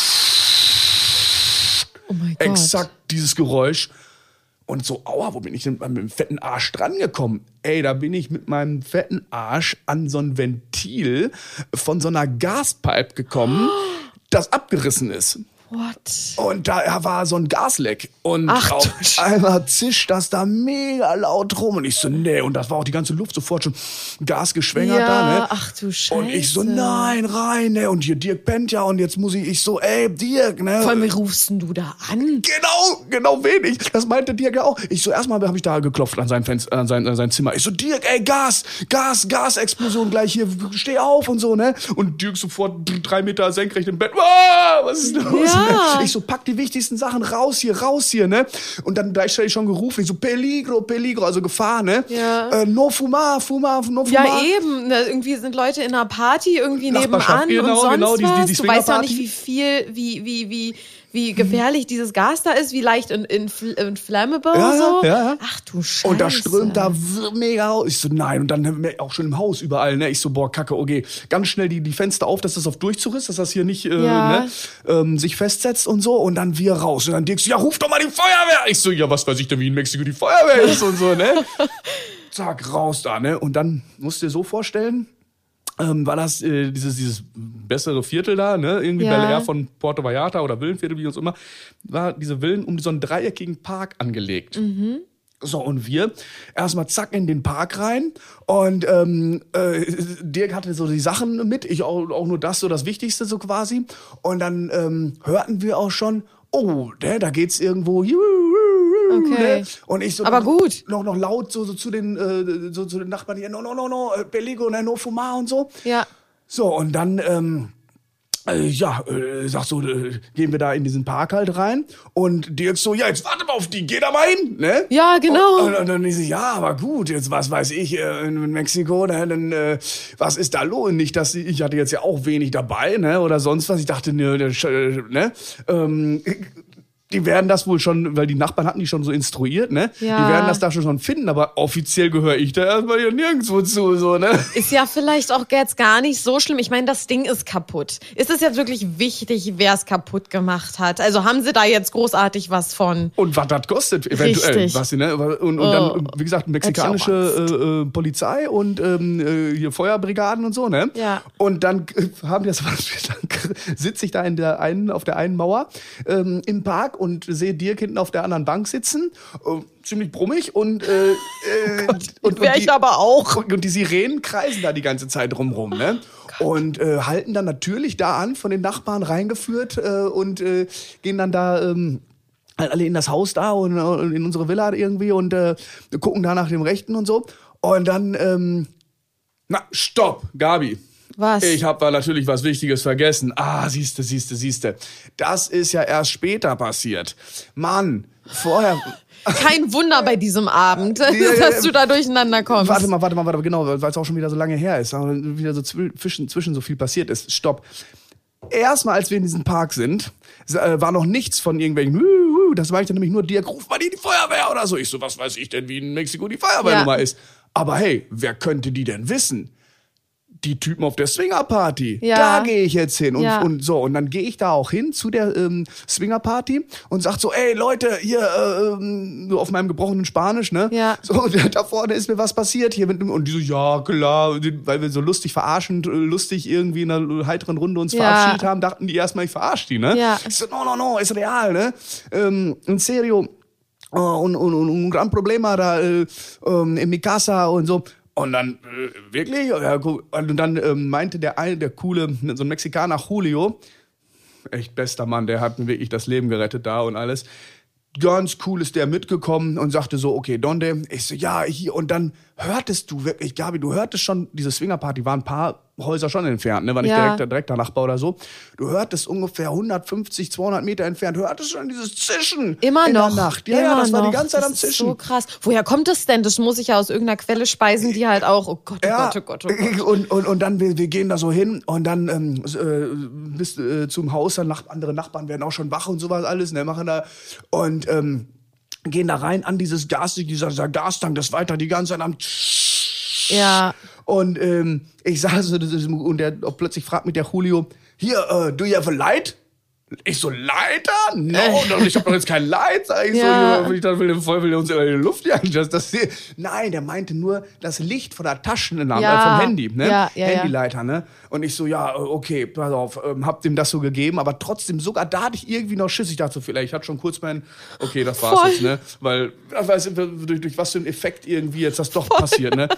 Oh mein Gott. exakt dieses Geräusch. Und so, aua, wo bin ich denn mit dem fetten Arsch dran gekommen? Ey, da bin ich mit meinem fetten Arsch an so ein Ventil von so einer Gaspipe gekommen, das abgerissen ist. What? Und da war so ein Gasleck. Und Ach du auf Scheiße. einmal zischt das da mega laut rum. Und ich so, nee. Und das war auch die ganze Luft sofort schon gasgeschwängert Ja, da, ne? ach du Scheiße. Und ich so, nein, rein, ne? Und hier Dirk pennt ja. Und jetzt muss ich, ich so, ey, Dirk, ne? Vor allem, wie rufst denn du da an? Genau, genau wenig. Das meinte Dirk ja auch. Ich so, erstmal habe ich da geklopft an sein Fenster, an sein, an sein Zimmer. Ich so, Dirk, ey, Gas, Gas, Gasexplosion gleich hier, steh auf und so, ne? Und Dirk sofort drei Meter senkrecht im Bett. Ah, was ist los? Ja. Ich so, pack die wichtigsten Sachen raus hier, raus hier, ne? Und dann gleichzeitig schon gerufen. Ich so, Peligro, Peligro, also Gefahr, ne? Ja. Äh, no fumar, fumar, no Ja, fumar. eben. Na, irgendwie sind Leute in einer Party irgendwie Nachbarschaft, nebenan genau, und sonst genau, die- die- was. die Du weißt ja auch Swingerparty. nicht, wie viel, wie, wie, wie, wie gefährlich dieses Gas da ist, wie leicht in, in, inflammable Ja, so. ja, ja. Ach du Scheiße. Und da strömt da w- mega raus. Ich so, nein. Und dann auch schon im Haus überall, ne? Ich so, boah, kacke, okay. Ganz schnell die, die Fenster auf, dass das auf Durchzug ist, dass das hier nicht äh, Ja. ne, ähm, sich festsetzt und so. Und dann wir raus. Und dann Dirk so, ja, ruf doch mal die Feuerwehr. Ich so, ja, was weiß ich denn, wie in Mexiko die Feuerwehr ist und so, ne? Zack, raus da, ne? Und dann musst du dir so vorstellen, ähm, war das äh, dieses, dieses bessere Viertel da, ne? Irgendwie Ja. Bel Air von Puerto Vallarta oder Villenviertel, wie auch immer, war diese Villen um so einen dreieckigen Park angelegt. So, und wir erstmal zack in den Park rein und ähm, äh, Dirk hatte so die Sachen mit, ich auch, auch nur das, so das Wichtigste so quasi. Und dann ähm, hörten wir auch schon, oh, ne, da geht's irgendwo. Okay. Ne? Und ich so Aber noch, gut. noch noch laut so, so zu den äh, so zu den Nachbarn hier, no no no no, äh, Peligro, ne, no fumar und so. Ja. So, und dann, ähm, äh, ja, äh, sag so, äh, gehen wir da in diesen Park halt rein. Und Dirk so, ja, jetzt warte mal auf die, geh da mal hin, ne? Ja, genau. Und, und dann ich so, ja, aber gut, jetzt was weiß ich, äh, in Mexiko, ne, dann, äh, was ist da los? Nicht, dass ich, ich hatte jetzt ja auch wenig dabei, ne, oder sonst was. Ich dachte, ne, ne, ne, ähm, die werden das wohl schon, weil die Nachbarn hatten die schon so instruiert, ne? Ja. Die werden das da schon finden, aber offiziell gehöre ich da erstmal hier nirgendwo zu, so, ne? Ist ja vielleicht auch jetzt gar nicht so schlimm. Ich meine, das Ding ist kaputt. Ist es jetzt wirklich wichtig, wer es kaputt gemacht hat? Also haben sie da jetzt großartig was von? Und was das kostet, eventuell. Richtig. Was, ne? Und, und dann, wie gesagt, mexikanische Hätte ich auch äh, äh, Polizei und ähm, äh, hier Feuerbrigaden und so, ne? Ja. Und dann äh, haben die das, dann sitze ich da in der einen, auf der einen Mauer ähm, im Park und sehe Dirk hinten auf der anderen Bank sitzen, äh, ziemlich brummig und äh, äh, und, Wär und ich aber auch. Und, und die Sirenen kreisen da die ganze Zeit drumrum, ne? Und äh, halten dann natürlich da an, von den Nachbarn reingeführt äh, und äh, gehen dann da ähm, halt alle in das Haus da und, und in unsere Villa irgendwie und äh, gucken da nach dem Rechten und so. Und dann, ähm, na, stopp, Gabi. Was? Ich habe da natürlich was Wichtiges vergessen. Ah, siehste, siehste, siehste. Das ist ja erst später passiert. Mann, vorher... Kein Wunder bei diesem Abend, ja, ja. dass du da durcheinander kommst. Warte mal, warte mal, warte mal, genau, weil es auch schon wieder so lange her ist, aber wieder so zwischen, zwischen so viel passiert ist. Stopp. Erstmal, als wir in diesem Park sind, äh, war noch nichts von irgendwelchen, das war ich dann nämlich nur, Dirk, ruf mal die, die Feuerwehr oder so. Ich so, was weiß ich denn, wie in Mexiko die Feuerwehrnummer Ja. ist. Aber hey, wer könnte die denn wissen? Die Typen auf der Swingerparty. Ja. Da gehe ich jetzt hin. Und, Ja. und so. Und dann gehe ich da auch hin zu der ähm, Swingerparty und sag so, ey Leute, hier, äh, ähm, so auf meinem gebrochenen Spanisch, ne? Ja. So, da vorne ist mir was passiert hier. Mit, und die so, ja, klar, weil wir so lustig verarschend, äh, lustig irgendwie in einer heiteren Runde uns Ja. verabschiedet haben, dachten die erstmal, ich verarsche die, ne? Ja. Ich so, no, no, no, ist real, ne? Ähm, in serio. Oh, und, und, und un gran problema da äh, ähm, in mi casa und so. Und dann, äh, wirklich? Ja, gu- und dann ähm, meinte der eine, der coole, so ein Mexikaner, Julio, echt bester Mann, der hat mir wirklich das Leben gerettet da und alles. Ganz cool ist der mitgekommen und sagte so, okay, Donde. Ich so, ja, hier. Und dann hörtest du wirklich, Gabi, du hörtest schon, diese Swingerparty war ein paar Häuser schon entfernt, ne? War nicht Ja. direkt, direkt der Nachbar oder so. Du hörtest ungefähr hundertfünfzig, zweihundert Meter entfernt, hörtest schon dieses Zischen. Immer in noch. der Nacht. Ja, Immer ja, das war die noch. ganze Zeit das am ist Zischen. so krass. Woher kommt das denn? Das muss ich ja aus irgendeiner Quelle speisen, die halt auch, oh Gott, oh Ja, Gott, oh Gott, oh Gott. Und, und, und dann, wir, wir gehen da so hin und dann ähm, äh, bis äh, zum Haus, dann nach, andere Nachbarn werden auch schon wach und sowas alles, ne, machen da und ähm, gehen da rein an dieses Gas, dieser, dieser Gastank, das weiter die ganze Zeit am Ja. und ähm, ich sage so, das ist, und der und plötzlich fragt mich der Julio, hier, äh, do you have a light? Ich so, Leiter? No, no ich hab doch jetzt kein Light. Sag ich Ja. so, ich dachte, will, voll will uns in die Luft jagen. Das, das, nein, der meinte nur das Licht von der Taschenlampe, Ja. äh, vom Handy, ne? Ja, ja, ja. Handyleiter, ne? Und ich so, ja, okay, pass auf, ähm, hab dem das so gegeben, aber trotzdem, sogar da hatte ich irgendwie noch Schiss. Ich dachte so, vielleicht, ich hatte schon kurz mein, okay, das war's Voll. jetzt, ne? Weil, ich weiß, durch, durch was für ein Effekt irgendwie jetzt das doch passiert, ne?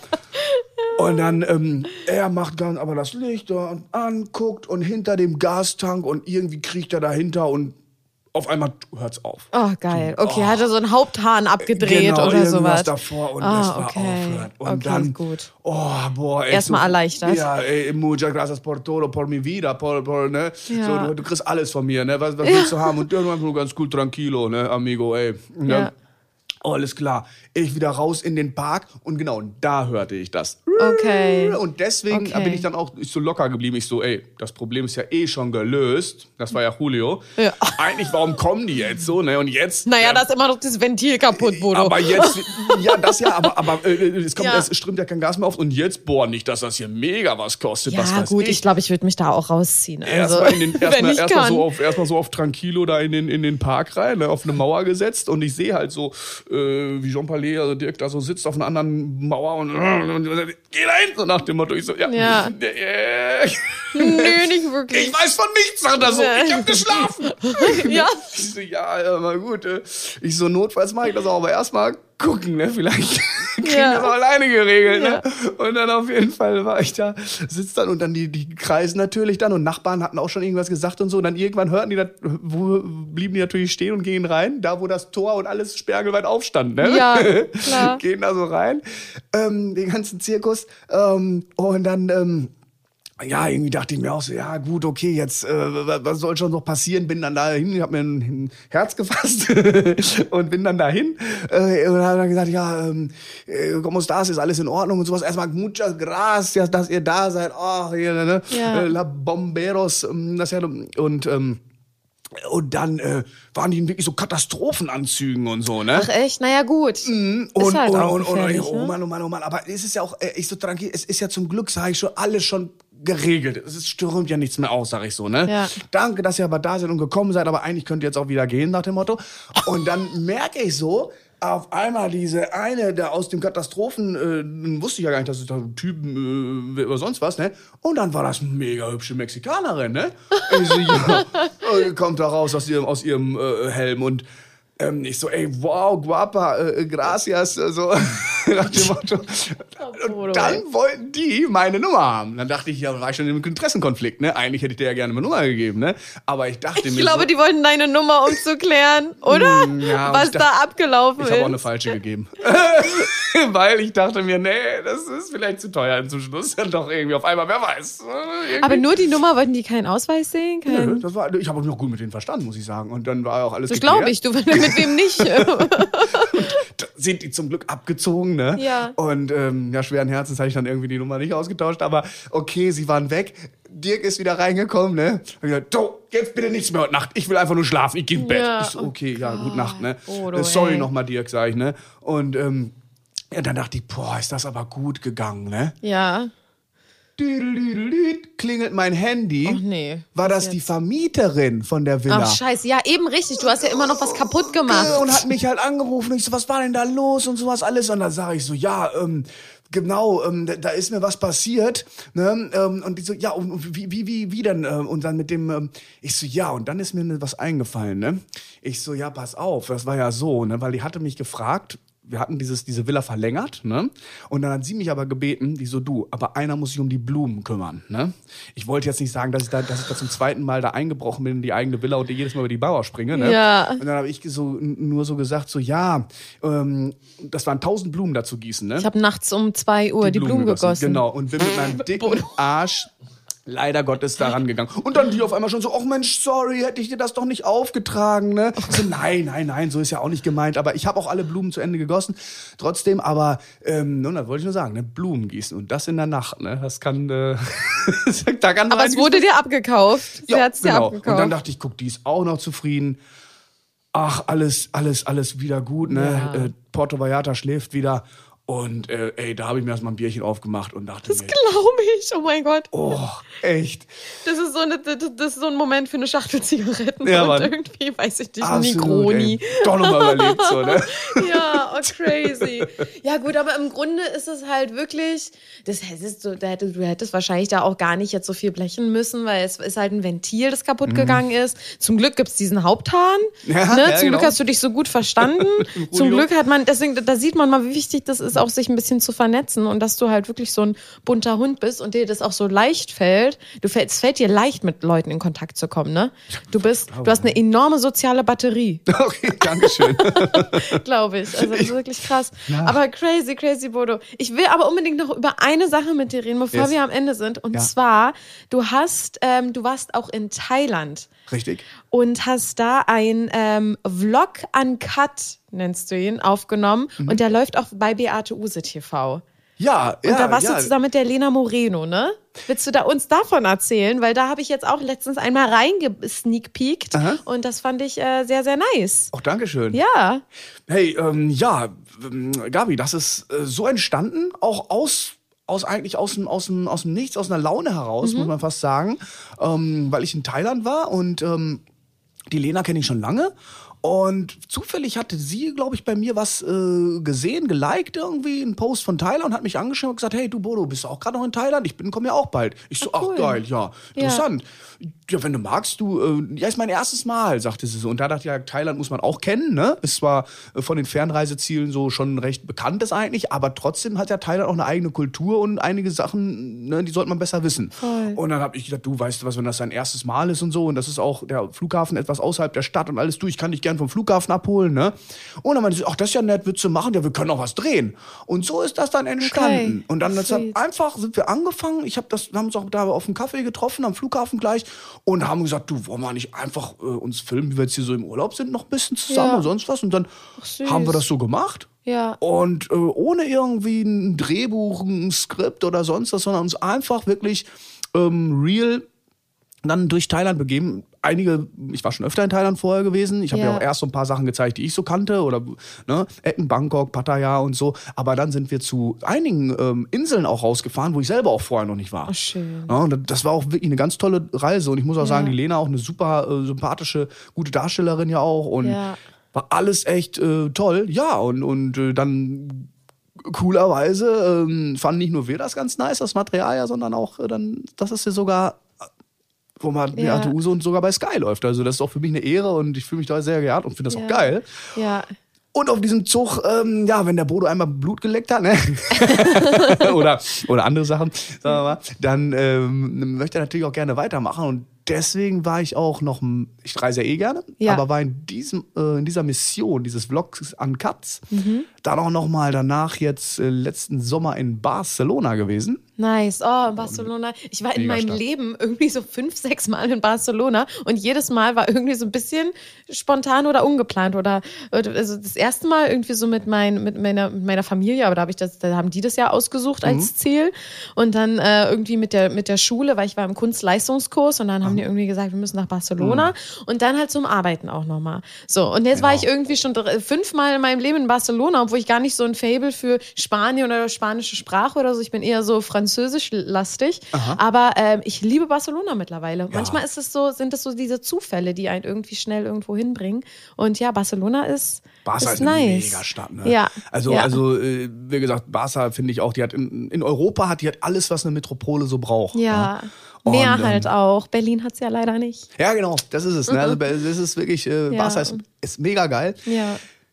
Und dann, ähm, er macht dann aber das Licht da an, guckt und hinter dem Gastank und irgendwie kriecht er dahinter und auf einmal hört's auf. Oh, geil. Okay, Oh. hat er so einen Haupthahn abgedreht Genau, oder irgendwas sowas. davor und Ah, das war okay. aufhört. Und Okay, dann, gut. oh, boah, ey. Erstmal erleichtert. Ja, ey, muchas gracias por todo, por mi vida, por, por, ne. Ja. So, du, du kriegst alles von mir, ne. Was, was willst du haben? Und dann einfach nur ganz cool, tranquilo, ne, amigo, ey. Ne? Ja. Oh, alles klar. Ich wieder raus in den Park und genau, da hörte ich das. Okay. Und deswegen Okay. bin ich dann auch ich so locker geblieben. Ich so, ey, das Problem ist ja eh schon gelöst. Das war ja Julio. Ja. Eigentlich, warum kommen die jetzt so, ne? Und jetzt. Naja, ja, da ist immer noch das Ventil kaputt, Bodo. aber jetzt, ja, das ja, aber, aber äh, es, kommt, Ja. es strömt ja kein Gas mehr auf. Und jetzt, boah, nicht, dass das hier mega was kostet. was ja, weiß gut, ich. ich glaube, ich würde mich da auch rausziehen. Also, Erstmal in den, wenn erstmal, ich erstmal kann. so auf, erstmal so auf Tranquilo da in den, in den Park rein, ne, auf eine Mauer gesetzt und ich sehe halt so, äh, wie Jean Palais, also Dirk da so sitzt auf einer anderen Mauer und, und, und, und geh da hin, so nach dem Motto. Ich so, ja, Ja. äh, Nö, nicht wirklich. ich weiß von nichts, sagt er so, Nee. ich hab geschlafen. Ja. Ich so, ja, ja, mal gut. äh. Ich so, notfalls mache ich das auch, aber erstmal gucken, ne, vielleicht kriegen wir Ja. das auch alleine geregelt, Ja. ne. Und dann auf jeden Fall war ich da, sitzt dann und dann die, die kreisen natürlich dann und Nachbarn hatten auch schon irgendwas gesagt und so. Und dann irgendwann hörten die, das, wo blieben die natürlich stehen und gehen rein, da wo das Tor und alles sperrangelweit aufstand, ne. Ja, klar. Gehen da so rein, ähm, den ganzen Zirkus, ähm, und dann, ähm, ja, irgendwie dachte ich mir auch so, ja gut, okay, jetzt, äh, was soll schon noch passieren? Bin dann dahin, hab mir ein, ein Herz gefasst und bin dann dahin äh, und habe dann gesagt, ja, ähm, äh, como estás, ist alles in Ordnung und sowas. Erstmal muchas gracias, dass ihr da seid. Oh, hier, ne? Ja. Äh, La Bomberos, ähm, das ja, und, ähm, und dann äh, waren die in wirklich so Katastrophenanzügen und so, ne? Ach echt? Naja, gut. Und, Ist halt und, auch und, und, gefährlich, oh ne? Mann, oh Mann, oh Mann. Aber es ist ja auch, äh, ich so tranquil, es ist ja zum Glück, sage ich schon, alles schon geregelt. Es ist- stürmt ja nichts mehr aus, sag ich so, ne? Ja. Danke, dass ihr aber da seid und gekommen seid, aber eigentlich könnt ihr jetzt auch wieder gehen, nach dem Motto. Und dann merke ich so, auf einmal diese eine, der aus dem Katastrophen, äh, wusste ich ja gar nicht, dass es da Typen äh, oder sonst was, ne? Und dann war das eine mega hübsche Mexikanerin, ne? Ich so, ja, äh, kommt da raus aus ihrem, aus ihrem äh, Helm und ähm, ich so, ey, wow, guapa, äh, gracias, äh, so nach dem Motto. Und dann wollten die meine Nummer haben. Dann dachte ich, ja, war ich schon im Interessenkonflikt, ne? Eigentlich hätte ich dir ja gerne meine Nummer gegeben, ne? Aber ich dachte Ich mir glaube, so, die wollten deine Nummer, um zu klären, oder? Mm, ja, und Was ich dachte- da abgelaufen ich habe auch eine ist. falsche gegeben. Weil ich dachte mir, nee, das ist vielleicht zu teuer zum Schluss. Dann doch irgendwie auf einmal, wer weiß. Irgendwie. Aber nur die Nummer, wollten die keinen Ausweis sehen? Nö, Kein... das war, ich habe auch noch gut mit denen verstanden, muss ich sagen. Und dann war auch alles Das geklärt. glaube ich, du, mit wem nicht. Da sind die zum Glück abgezogen, ne? Ja. Und ähm, ja, schweren Herzens habe ich dann irgendwie die Nummer nicht ausgetauscht. Aber okay, sie waren weg. Dirk ist wieder reingekommen, ne? Hab gesagt, so, jetzt bitte nichts mehr heute Nacht. Ich will einfach nur schlafen. Ich gehe ins Bett. Ja, Ich so, oh okay, ja, gute Nacht, ne? Oh, du, äh, sorry ey. nochmal, Dirk, sag ich, ne? Und ähm, ja, dann dachte ich, boah, ist das aber gut gegangen, ne? Ja. Düdelüdelüd, klingelt mein Handy. Ach nee. War Was das die jetzt? Vermieterin von der Villa? Ach scheiße, ja eben richtig, du hast ja immer noch was kaputt gemacht. Und hat mich halt angerufen. Ich so, was war denn da los und sowas alles? Und dann sage ich so, ja, ähm, genau, ähm, da, da ist mir was passiert. Ne? Ähm, und die so, ja, und, und wie, wie, wie, wie denn? Ähm, und dann mit dem, ähm, ich so, ja, und dann ist mir was eingefallen. Ne? Ich so, ja, pass auf, das war ja so, ne? Weil die hatte mich gefragt, wir hatten dieses, diese Villa verlängert, ne? Und dann hat sie mich aber gebeten, die so, du, aber einer muss sich um die Blumen kümmern, ne? Ich wollte jetzt nicht sagen, dass ich da, dass ich da zum zweiten Mal da eingebrochen bin in die eigene Villa und jedes Mal über die Mauer springe, ne? Ja. Und dann habe ich so, nur so gesagt, so, ja, ähm, das waren tausend Blumen dazu gießen, ne? Ich habe nachts um zwei Uhr die, die Blumen, Blumen gegossen. Genau, und bin mit meinem dicken Arsch leider Gottes da rangegangen. Und dann die auf einmal schon so, ach Mensch, sorry, hätte ich dir das doch nicht aufgetragen, ne? So, nein, nein, nein, so ist ja auch nicht gemeint. Aber ich habe auch alle Blumen zu Ende gegossen. Trotzdem, aber, ähm, nun, das wollte ich nur sagen, ne? Blumen gießen und das in der Nacht, ne? Das kann, äh, da kann aber es wurde dir abgekauft. Sie ja, hat's dir genau. abgekauft. Und dann dachte ich, guck, die ist auch noch zufrieden. Ach, alles, alles, alles wieder gut, ne? Ja. Äh, Porto Vallarta schläft wieder. Und äh, ey, da habe ich mir erstmal ein Bierchen aufgemacht und dachte das mir... Das glaube ich, oh mein Gott. Oh, echt. Das ist so, eine, das ist so ein Moment für eine Schachtel Zigaretten ja, und Mann. irgendwie, weiß ich nicht, Absolut, Negroni. Ey. Doch nochmal überlebt, so, ne? Ja, oh crazy. Ja gut, aber im Grunde ist es halt wirklich, das hättest du, da hättest, du hättest wahrscheinlich da auch gar nicht jetzt so viel blechen müssen, weil es ist halt ein Ventil, das kaputt mhm. gegangen ist. Zum Glück gibt's diesen Haupthahn. Ja, ne? ja, Zum genau. Glück hast du dich so gut verstanden. Zum Glück hat man, deswegen, da sieht man mal, wie wichtig das ist, auch sich ein bisschen zu vernetzen und dass du halt wirklich so ein bunter Hund bist und dir das auch so leicht fällt. Du fällt, es fällt dir leicht, mit Leuten in Kontakt zu kommen, ne? Du bist, du hast eine enorme soziale Batterie. Okay, dankeschön. Glaube ich. Also das ist wirklich krass. Ja. Aber crazy, crazy Bodo. Ich will aber unbedingt noch über eine Sache mit dir reden, bevor yes. wir am Ende sind. Und ja. zwar, du hast, ähm, du warst auch in Thailand. Richtig. Und hast da ein ähm, Vlog Uncut, nennst du ihn, aufgenommen. Mhm. Und der läuft auch bei Beate Uhse T V. Ja, ja. Und da warst ja. du zusammen mit der Lena Moreno, ne? Willst du da uns davon erzählen? Weil da habe ich jetzt auch letztens einmal reingesneakpeakt und das fand ich äh, sehr, sehr nice. Ach, dankeschön. Ja. Hey, ähm, ja, ähm, Gabi, das ist äh, so entstanden, auch aus aus eigentlich aus dem, aus dem, aus dem Nichts, aus einer Laune heraus, mhm. muss man fast sagen, ähm, weil ich in Thailand war und ähm, die Lena kenne ich schon lange. Und zufällig hatte sie, glaube ich, bei mir was äh, gesehen, geliked irgendwie, einen Post von Thailand und hat mich angeschrieben und gesagt, hey, du Bodo, bist du auch gerade noch in Thailand? Ich bin, komm ja auch bald. Ich so, ach, cool. ach geil, ja, interessant. Ja. ja, wenn du magst, du, äh, ja, ist mein erstes Mal, sagte sie so. Und da dachte ich, ja, Thailand muss man auch kennen, ne? Ist zwar äh, von den Fernreisezielen so schon recht bekanntes eigentlich, aber trotzdem hat ja Thailand auch eine eigene Kultur und einige Sachen, ne, die sollte man besser wissen. Voll. Und dann habe ich gedacht, du, weißt du was, wenn das dein erstes Mal ist und so, und das ist auch der Flughafen etwas außerhalb der Stadt und alles, du, ich kann dich gerne vom Flughafen abholen, ne? Und dann meinte sie, ach, das ist ja nett, willst du machen? Ja, wir können auch was drehen. Und so ist das dann entstanden. Okay. Und dann deshalb einfach sind wir angefangen. Ich habe das, wir haben uns auch da auf dem Kaffee getroffen, am Flughafen gleich, und haben gesagt, du, wollen wir nicht einfach äh, uns filmen, wie wir jetzt hier so im Urlaub sind, noch ein bisschen zusammen ja. und sonst was? Und dann ach, haben wir das so gemacht. Ja. Und äh, ohne irgendwie ein Drehbuch, ein Skript oder sonst was, sondern uns einfach wirklich ähm, real dann durch Thailand begeben. Einige, ich war schon öfter in Thailand vorher gewesen. Ich habe ja. ja auch erst so ein paar Sachen gezeigt, die ich so kannte. Oder ne, Ecken, Bangkok, Pattaya und so. Aber dann sind wir zu einigen ähm, Inseln auch rausgefahren, wo ich selber auch vorher noch nicht war. Oh, schön. Ja, und das war auch wirklich eine ganz tolle Reise. Und ich muss auch ja. sagen, die Lena auch eine super äh, sympathische, gute Darstellerin ja auch. Und ja. war alles echt äh, toll. Ja, und, und äh, dann coolerweise ähm, fanden nicht nur wir das ganz nice, das Material ja, sondern auch äh, dann, das ist ja sogar wo man ja. Beate Uhse und sogar bei Sky läuft. Also das ist auch für mich eine Ehre und ich fühle mich da sehr geehrt und finde das ja. auch geil. Ja. Und auf diesem Zug, ähm, ja, wenn der Bodo einmal Blut geleckt hat, ne? oder, oder andere Sachen, sagen wir mal, dann ähm, möchte er natürlich auch gerne weitermachen. Und deswegen war ich auch noch, ich reise ja eh gerne, ja. aber war in diesem, äh, in dieser Mission, dieses Vlogs Uncut, mhm. dann auch noch mal danach jetzt äh, letzten Sommer in Barcelona gewesen. Nice, oh, in Barcelona. Ich war in meinem Stadt. Leben irgendwie so fünf, sechs Mal in Barcelona und jedes Mal war irgendwie so ein bisschen spontan oder ungeplant oder also das erste Mal irgendwie so mit, mein, mit, meiner, mit meiner Familie, aber da, hab ich das, da haben die das ja ausgesucht als mhm. Ziel und dann äh, irgendwie mit der, mit der Schule, weil ich war im Kunstleistungskurs und dann haben mhm. die irgendwie gesagt, wir müssen nach Barcelona mhm. und dann halt zum Arbeiten auch nochmal. So, und jetzt genau. war ich irgendwie schon drei, fünfmal in meinem Leben in Barcelona, obwohl ich gar nicht so ein Faible für Spanien oder spanische Sprache oder so, ich bin eher so französisch-lastig, Aha. aber ähm, ich liebe Barcelona mittlerweile. Ja. Manchmal ist es so, sind es so diese Zufälle, die einen irgendwie schnell irgendwo hinbringen und ja, Barcelona ist Barca ist, ist eine nice. Megastadt, ne? Ja. Also, ja. also äh, wie gesagt, Barca finde ich auch, die hat in, in Europa hat die hat alles, was eine Metropole so braucht. Ja. Ne? Mehr und, halt ähm, auch. Berlin hat's ja leider nicht. Ja, genau, das ist es. Ne? Also, das ist wirklich, äh, ja. Barca ist, ist mega geil. Ja.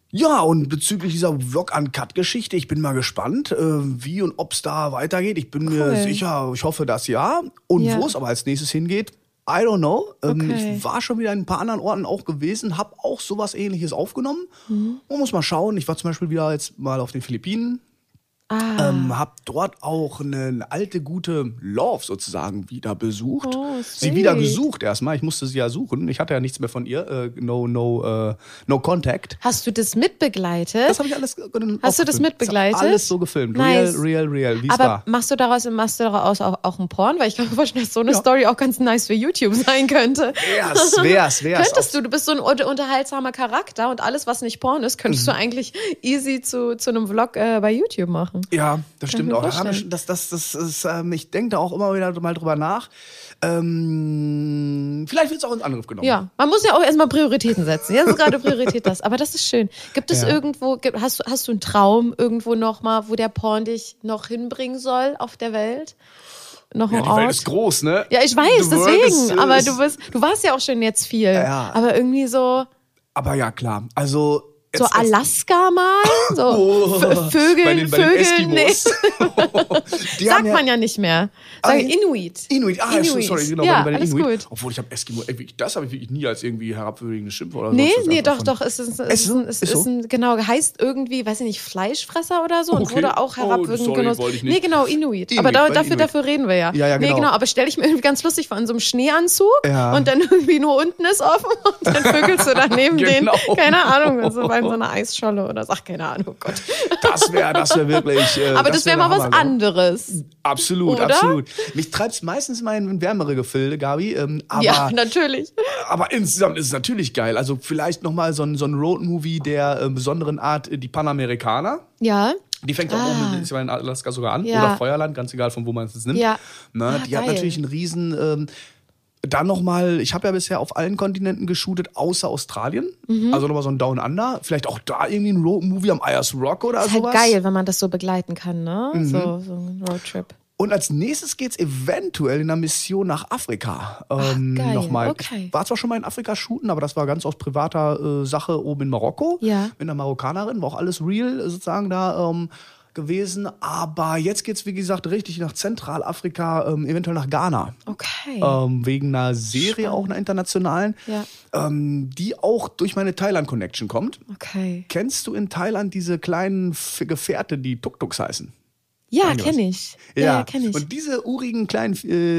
Ja, und bezüglich dieser Vlog-Uncut-Geschichte, ich bin mal gespannt, äh, wie und ob es da weitergeht. Ich bin Cool. mir sicher, ich hoffe, dass ja. Und Ja. wo es aber als nächstes hingeht, I don't know. Ähm, Okay. Ich war schon wieder in ein paar anderen Orten auch gewesen, habe auch sowas Ähnliches aufgenommen. Mhm. Man muss mal schauen. Ich war zum Beispiel wieder jetzt mal auf den Philippinen. Ah, Ähm, hab dort auch eine, eine alte, gute Love sozusagen wieder besucht. Oh, sie sweet. wieder gesucht erstmal. Ich musste sie ja suchen. Ich hatte ja nichts mehr von ihr. Äh, no, no, äh, no contact. hast du das mitbegleitet? Das habe ich alles. Äh, Hast du das mitbegleitet? Ich hab alles so gefilmt. Nice. Real, real, real. Wie es Aber war. machst du daraus, machst du daraus auch, auch ein Porn? Weil ich kann mir vorstellen, dass so eine Ja. Story auch ganz nice für YouTube sein könnte. Wär's, wär's, wär's. Könntest du, du bist so ein unter- unterhaltsamer Charakter und alles, was nicht Porn ist, könntest Mhm. du eigentlich easy zu, zu einem Vlog äh, bei YouTube machen. Ja, das stimmt mir auch. vorstellen. Das, das, das ist, ähm, ich denke da auch immer wieder mal drüber nach. Ähm, vielleicht wird es auch in Angriff genommen. Ja, man muss ja auch erstmal Prioritäten setzen. Jetzt ist gerade Priorität das. Aber das ist schön. Gibt es Ja. irgendwo, gibt, hast, du- hast du einen Traum irgendwo nochmal, wo der Porn dich noch hinbringen soll auf der Welt? Noch Ja, ein die Ort? Welt ist groß, ne? Ja, ich weiß, The world deswegen. is- aber ist- du bist, du warst ja auch schon jetzt viel. Ja. Aber irgendwie so, Aber ja, klar. Also. so jetzt- jetzt- Alaska mal? So Oh, V- Vögel, bei den, bei den Vögel, nee. Eskimos. Die Sagt haben ja- man ja nicht mehr. Ah, Sag nee. Inuit. Inuit, ah, Inuit. sorry, genau, Ja, bei, bei den alles Inuit. gut. Obwohl ich habe Eskimo, ey, wirklich, das habe ich wirklich nie als irgendwie herabwürdigendes Schimpfwort oder Nee, sonst was nee, einfach doch, von- doch. Es ist, es Ist ist, so? ein, es Ist ist so? ein, genau, heißt irgendwie, weiß ich nicht, Fleischfresser oder so und Okay. wurde auch Oh, herabwürdigend sorry, genutzt. wollte ich nicht. Nee, genau, Inuit. Inuit, aber da, bei den dafür, Inuit. dafür reden wir ja. Ja, ja, Nee, genau. genau, aber stelle ich mir irgendwie ganz lustig vor, in so einem Schneeanzug Ja. und dann irgendwie nur unten ist offen und dann vögelst du daneben Genau. den, keine Ahnung, so bei so einer Eisscholle oder so, ach, keine Ahnung, oh Gott. Das wäre das wär wirklich. Äh, Aber das wäre wär mal der was Hammer, ne? anderes. Absolut, Oder? absolut. Mich treibt's meistens mal in wärmere Gefilde, Gabi. Ähm, aber, Ja, natürlich. aber insgesamt ist es natürlich geil. Also vielleicht nochmal so ein, so ein Roadmovie der äh, besonderen Art, äh, die Panamerikaner. Ja. Die fängt auch Ah. oben ist ja in Alaska sogar an. Ja. Oder Feuerland, ganz egal von wo man es jetzt nimmt. Ja. Ne, Ah, die hat geil. natürlich einen riesen. Ähm, dann nochmal, ich habe ja bisher auf allen Kontinenten geshootet, außer Australien. Mhm. Also nochmal so ein Down Under. Vielleicht auch da irgendwie ein Roadmovie am Ayers Rock oder Ist halt sowas. geil, wenn man das so begleiten kann, ne? Mhm. So, so ein Roadtrip. Und als nächstes geht's eventuell in einer Mission nach Afrika. Ähm, geil, nochmal. okay. Ich war zwar schon mal in Afrika shooten, aber das war ganz aus privater äh, Sache oben in Marokko. Ja. Mit einer Marokkanerin, war auch alles real sozusagen da ähm, gewesen. Aber jetzt geht's wie gesagt richtig nach Zentralafrika, ähm, eventuell nach Ghana. Okay. Ähm, wegen einer Serie, auch einer internationalen, Ja. ähm, die auch durch meine Thailand-Connection kommt. Okay. Kennst du in Thailand diese kleinen F- Gefährte, die Tuk-Tuks heißen? Ja, Eingelassen. kenne ich. Ja, ja kenne ich. Und diese urigen kleinen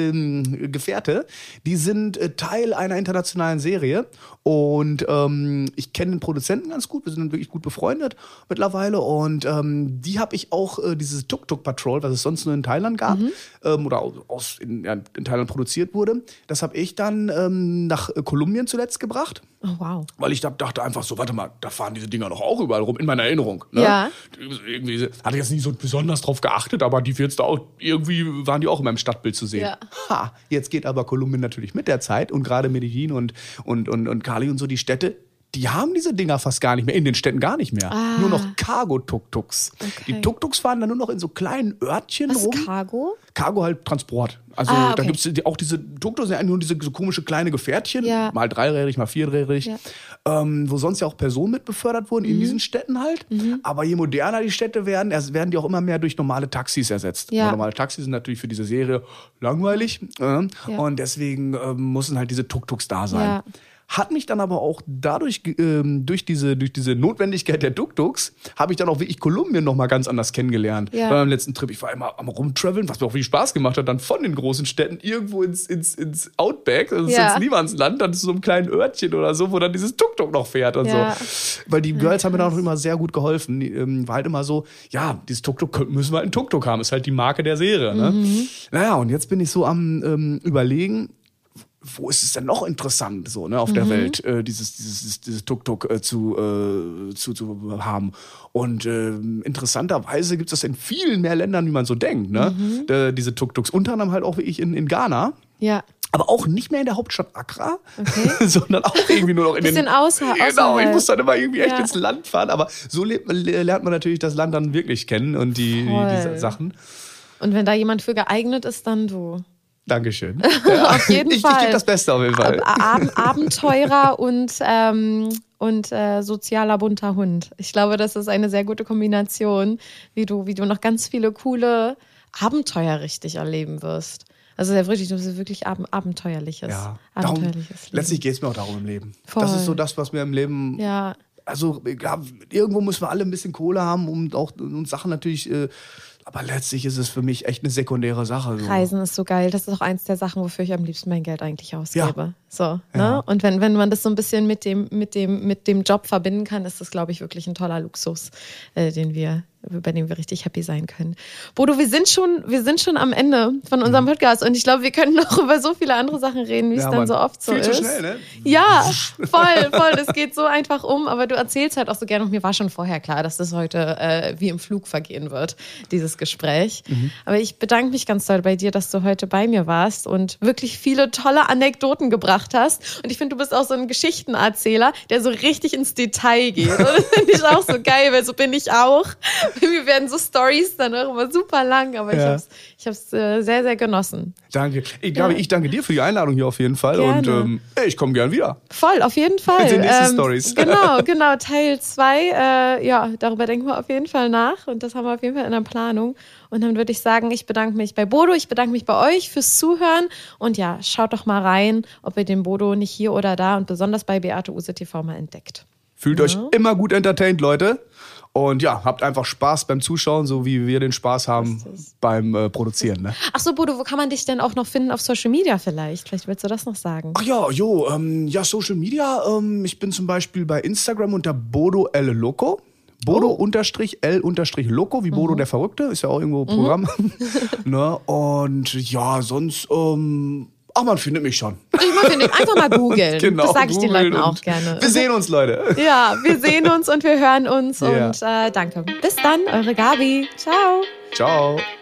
ähm, Gefährte, die sind äh, Teil einer internationalen Serie. Und ähm, ich kenne den Produzenten ganz gut. Wir sind wirklich gut befreundet mittlerweile. Und ähm, die habe ich auch, äh, dieses Tuk-Tuk-Patrol, was es sonst nur in Thailand gab, Mhm. ähm, oder aus, in, ja, in Thailand produziert wurde, das habe ich dann ähm, nach äh, Kolumbien zuletzt gebracht. Oh, wow. Weil ich da dachte einfach so, warte mal, da fahren diese Dinger doch auch überall rum, in meiner Erinnerung. Ne? Ja. Irgendwie hatte ich jetzt nicht so besonders drauf geachtet, aber die jetzt da auch, irgendwie waren die auch in meinem Stadtbild zu sehen. Ja. Ha, jetzt geht aber Kolumbien natürlich mit der Zeit und gerade Medellin und, und, und, und Cali und so, die Städte, die haben diese Dinger fast gar nicht mehr, in den Städten gar nicht mehr. Ah. Nur noch Cargo-Tuk-Tuks. Okay. Die Tuk-Tuks fahren dann nur noch in so kleinen Örtchen Was rum. ist Cargo? Cargo halt Transport. Also Ah, da okay. gibt's die, auch diese Tuk-Tuks, sind eigentlich nur diese so komische kleine Gefährtchen, Ja. mal dreirädrig, mal vierrädrig, Ja. ähm, wo sonst ja auch Personen mit befördert wurden, Mhm. in diesen Städten halt. Aber je moderner die Städte werden, erst werden die auch immer mehr durch normale Taxis ersetzt. Ja. Weil normale Taxis sind natürlich für diese Serie langweilig äh, Ja. und deswegen ähm, müssen halt diese Tuk-Tuks da sein. Ja. Hat mich dann aber auch dadurch, ähm, durch, diese, durch diese Notwendigkeit der Tuk-Tuks, habe ich dann auch wirklich Kolumbien noch mal ganz anders kennengelernt. Ja. Bei meinem letzten Trip, ich war immer am Rumtraveln, was mir auch viel Spaß gemacht hat, dann von den großen Städten irgendwo ins, ins, ins Outback, also Ja. ins Niemandsland, dann zu so einem kleinen Örtchen oder so, wo dann dieses Tuk-Tuk noch fährt und Ja. so. Weil die Girls haben mir da auch immer sehr gut geholfen. Die, ähm, war halt immer so, ja, dieses Tuk-Tuk müssen wir halt ein Tuk-Tuk haben, ist halt die Marke der Serie. Ne? Mhm. Naja, und jetzt bin ich so am ähm, Überlegen, wo ist es denn noch interessant so ne auf der Welt äh, dieses dieses dieses Tuk-Tuk äh, zu, äh, zu zu haben und ähm, interessanterweise gibt es das in vielen mehr Ländern wie man so denkt ne äh, diese Tuk-Tuks unter anderem halt auch wie ich in in Ghana, Ja. aber auch nicht mehr in der Hauptstadt Accra, Okay. sondern auch irgendwie nur noch in Bisschen den außer- genau ich außerhalb. muss dann immer irgendwie echt Ja. ins Land fahren, aber so le lernt man natürlich das Land dann wirklich kennen und die, die Voll. diese Sachen. Und wenn da jemand für geeignet ist, dann du. Dankeschön. Ja, auf jeden ich, Fall. Ich gebe das Beste auf jeden Fall. Ab Abenteurer und, ähm, und äh, sozialer bunter Hund. Ich glaube, das ist eine sehr gute Kombination, wie du, wie du noch ganz viele coole Abenteuer richtig erleben wirst. Also sehr wirklich, das ist wirklich ab abenteuerliches, ja, abenteuerliches darum, Leben. Letztlich geht es mir auch darum im Leben. Voll. Das ist so das, was mir im Leben... Ja. Also ja, irgendwo müssen wir alle ein bisschen Kohle haben, um auch uns Sachen natürlich... Äh, aber letztlich ist es für mich echt eine sekundäre Sache. So. Reisen ist so geil. Das ist auch eins der Sachen, wofür ich am liebsten mein Geld eigentlich ausgebe. Ja. So, ne? Ja. Und wenn, wenn man das so ein bisschen mit dem, mit dem, mit dem Job verbinden kann, ist das, glaube ich, wirklich ein toller Luxus, äh, den wir, über den wir richtig happy sein können. Bodo, wir sind schon, wir sind schon am Ende von unserem Podcast und ich glaube, wir können noch über so viele andere Sachen reden, wie es Ja, dann Mann. so oft so Viel ist. zu schnell, ne? Ja, voll, voll. Das geht so einfach um, aber du erzählst halt auch so gerne und mir war schon vorher klar, dass das heute äh, wie im Flug vergehen wird, dieses Gespräch. Mhm. Aber ich bedanke mich ganz doll bei dir, dass du heute bei mir warst und wirklich viele tolle Anekdoten gebracht hast. Und ich finde, du bist auch so ein Geschichtenerzähler, der so richtig ins Detail geht. Und das finde ich auch so geil, weil so bin ich auch. Wir werden so Stories dann auch immer super lang, aber ja. ich habe es ich hab's, äh, sehr, sehr genossen. Danke. Ich, ja. ich danke dir für die Einladung hier auf jeden Fall. Gerne. Und ähm, ich komme gern wieder. Voll, auf jeden Fall. Mit den nächsten ähm, Stories. Genau, genau. Teil zwei. Äh, ja, darüber denken wir auf jeden Fall nach. Und das haben wir auf jeden Fall in der Planung. Und dann würde ich sagen, ich bedanke mich bei Bodo, ich bedanke mich bei euch fürs Zuhören. Und ja, schaut doch mal rein, ob ihr den Bodo nicht hier oder da und besonders bei Beate Uhse T V mal entdeckt. Fühlt ja. euch immer gut entertained, Leute. Und ja, habt einfach Spaß beim Zuschauen, so wie wir den Spaß haben beim äh, Produzieren. Ne? Ach so, Bodo, wo kann man dich denn auch noch finden auf Social Media vielleicht? Vielleicht willst du das noch sagen. Ach ja, jo, ähm, ja, Social Media. Ähm, ich bin zum Beispiel bei Instagram unter Bodo L Loco. Bodo oh. unterstrich L unterstrich Loco, wie Bodo mhm. der Verrückte, ist ja auch irgendwo Programm. Mhm. ne? Und ja, sonst, ähm, ach, man findet mich schon. Man findet, einfach mal googeln. Genau, das sage ich den Leuten auch gerne. Wir sehen uns, Leute. Ja, wir sehen uns und wir hören uns. Yeah. Und äh, danke. Bis dann, eure Gabi. Ciao. Ciao.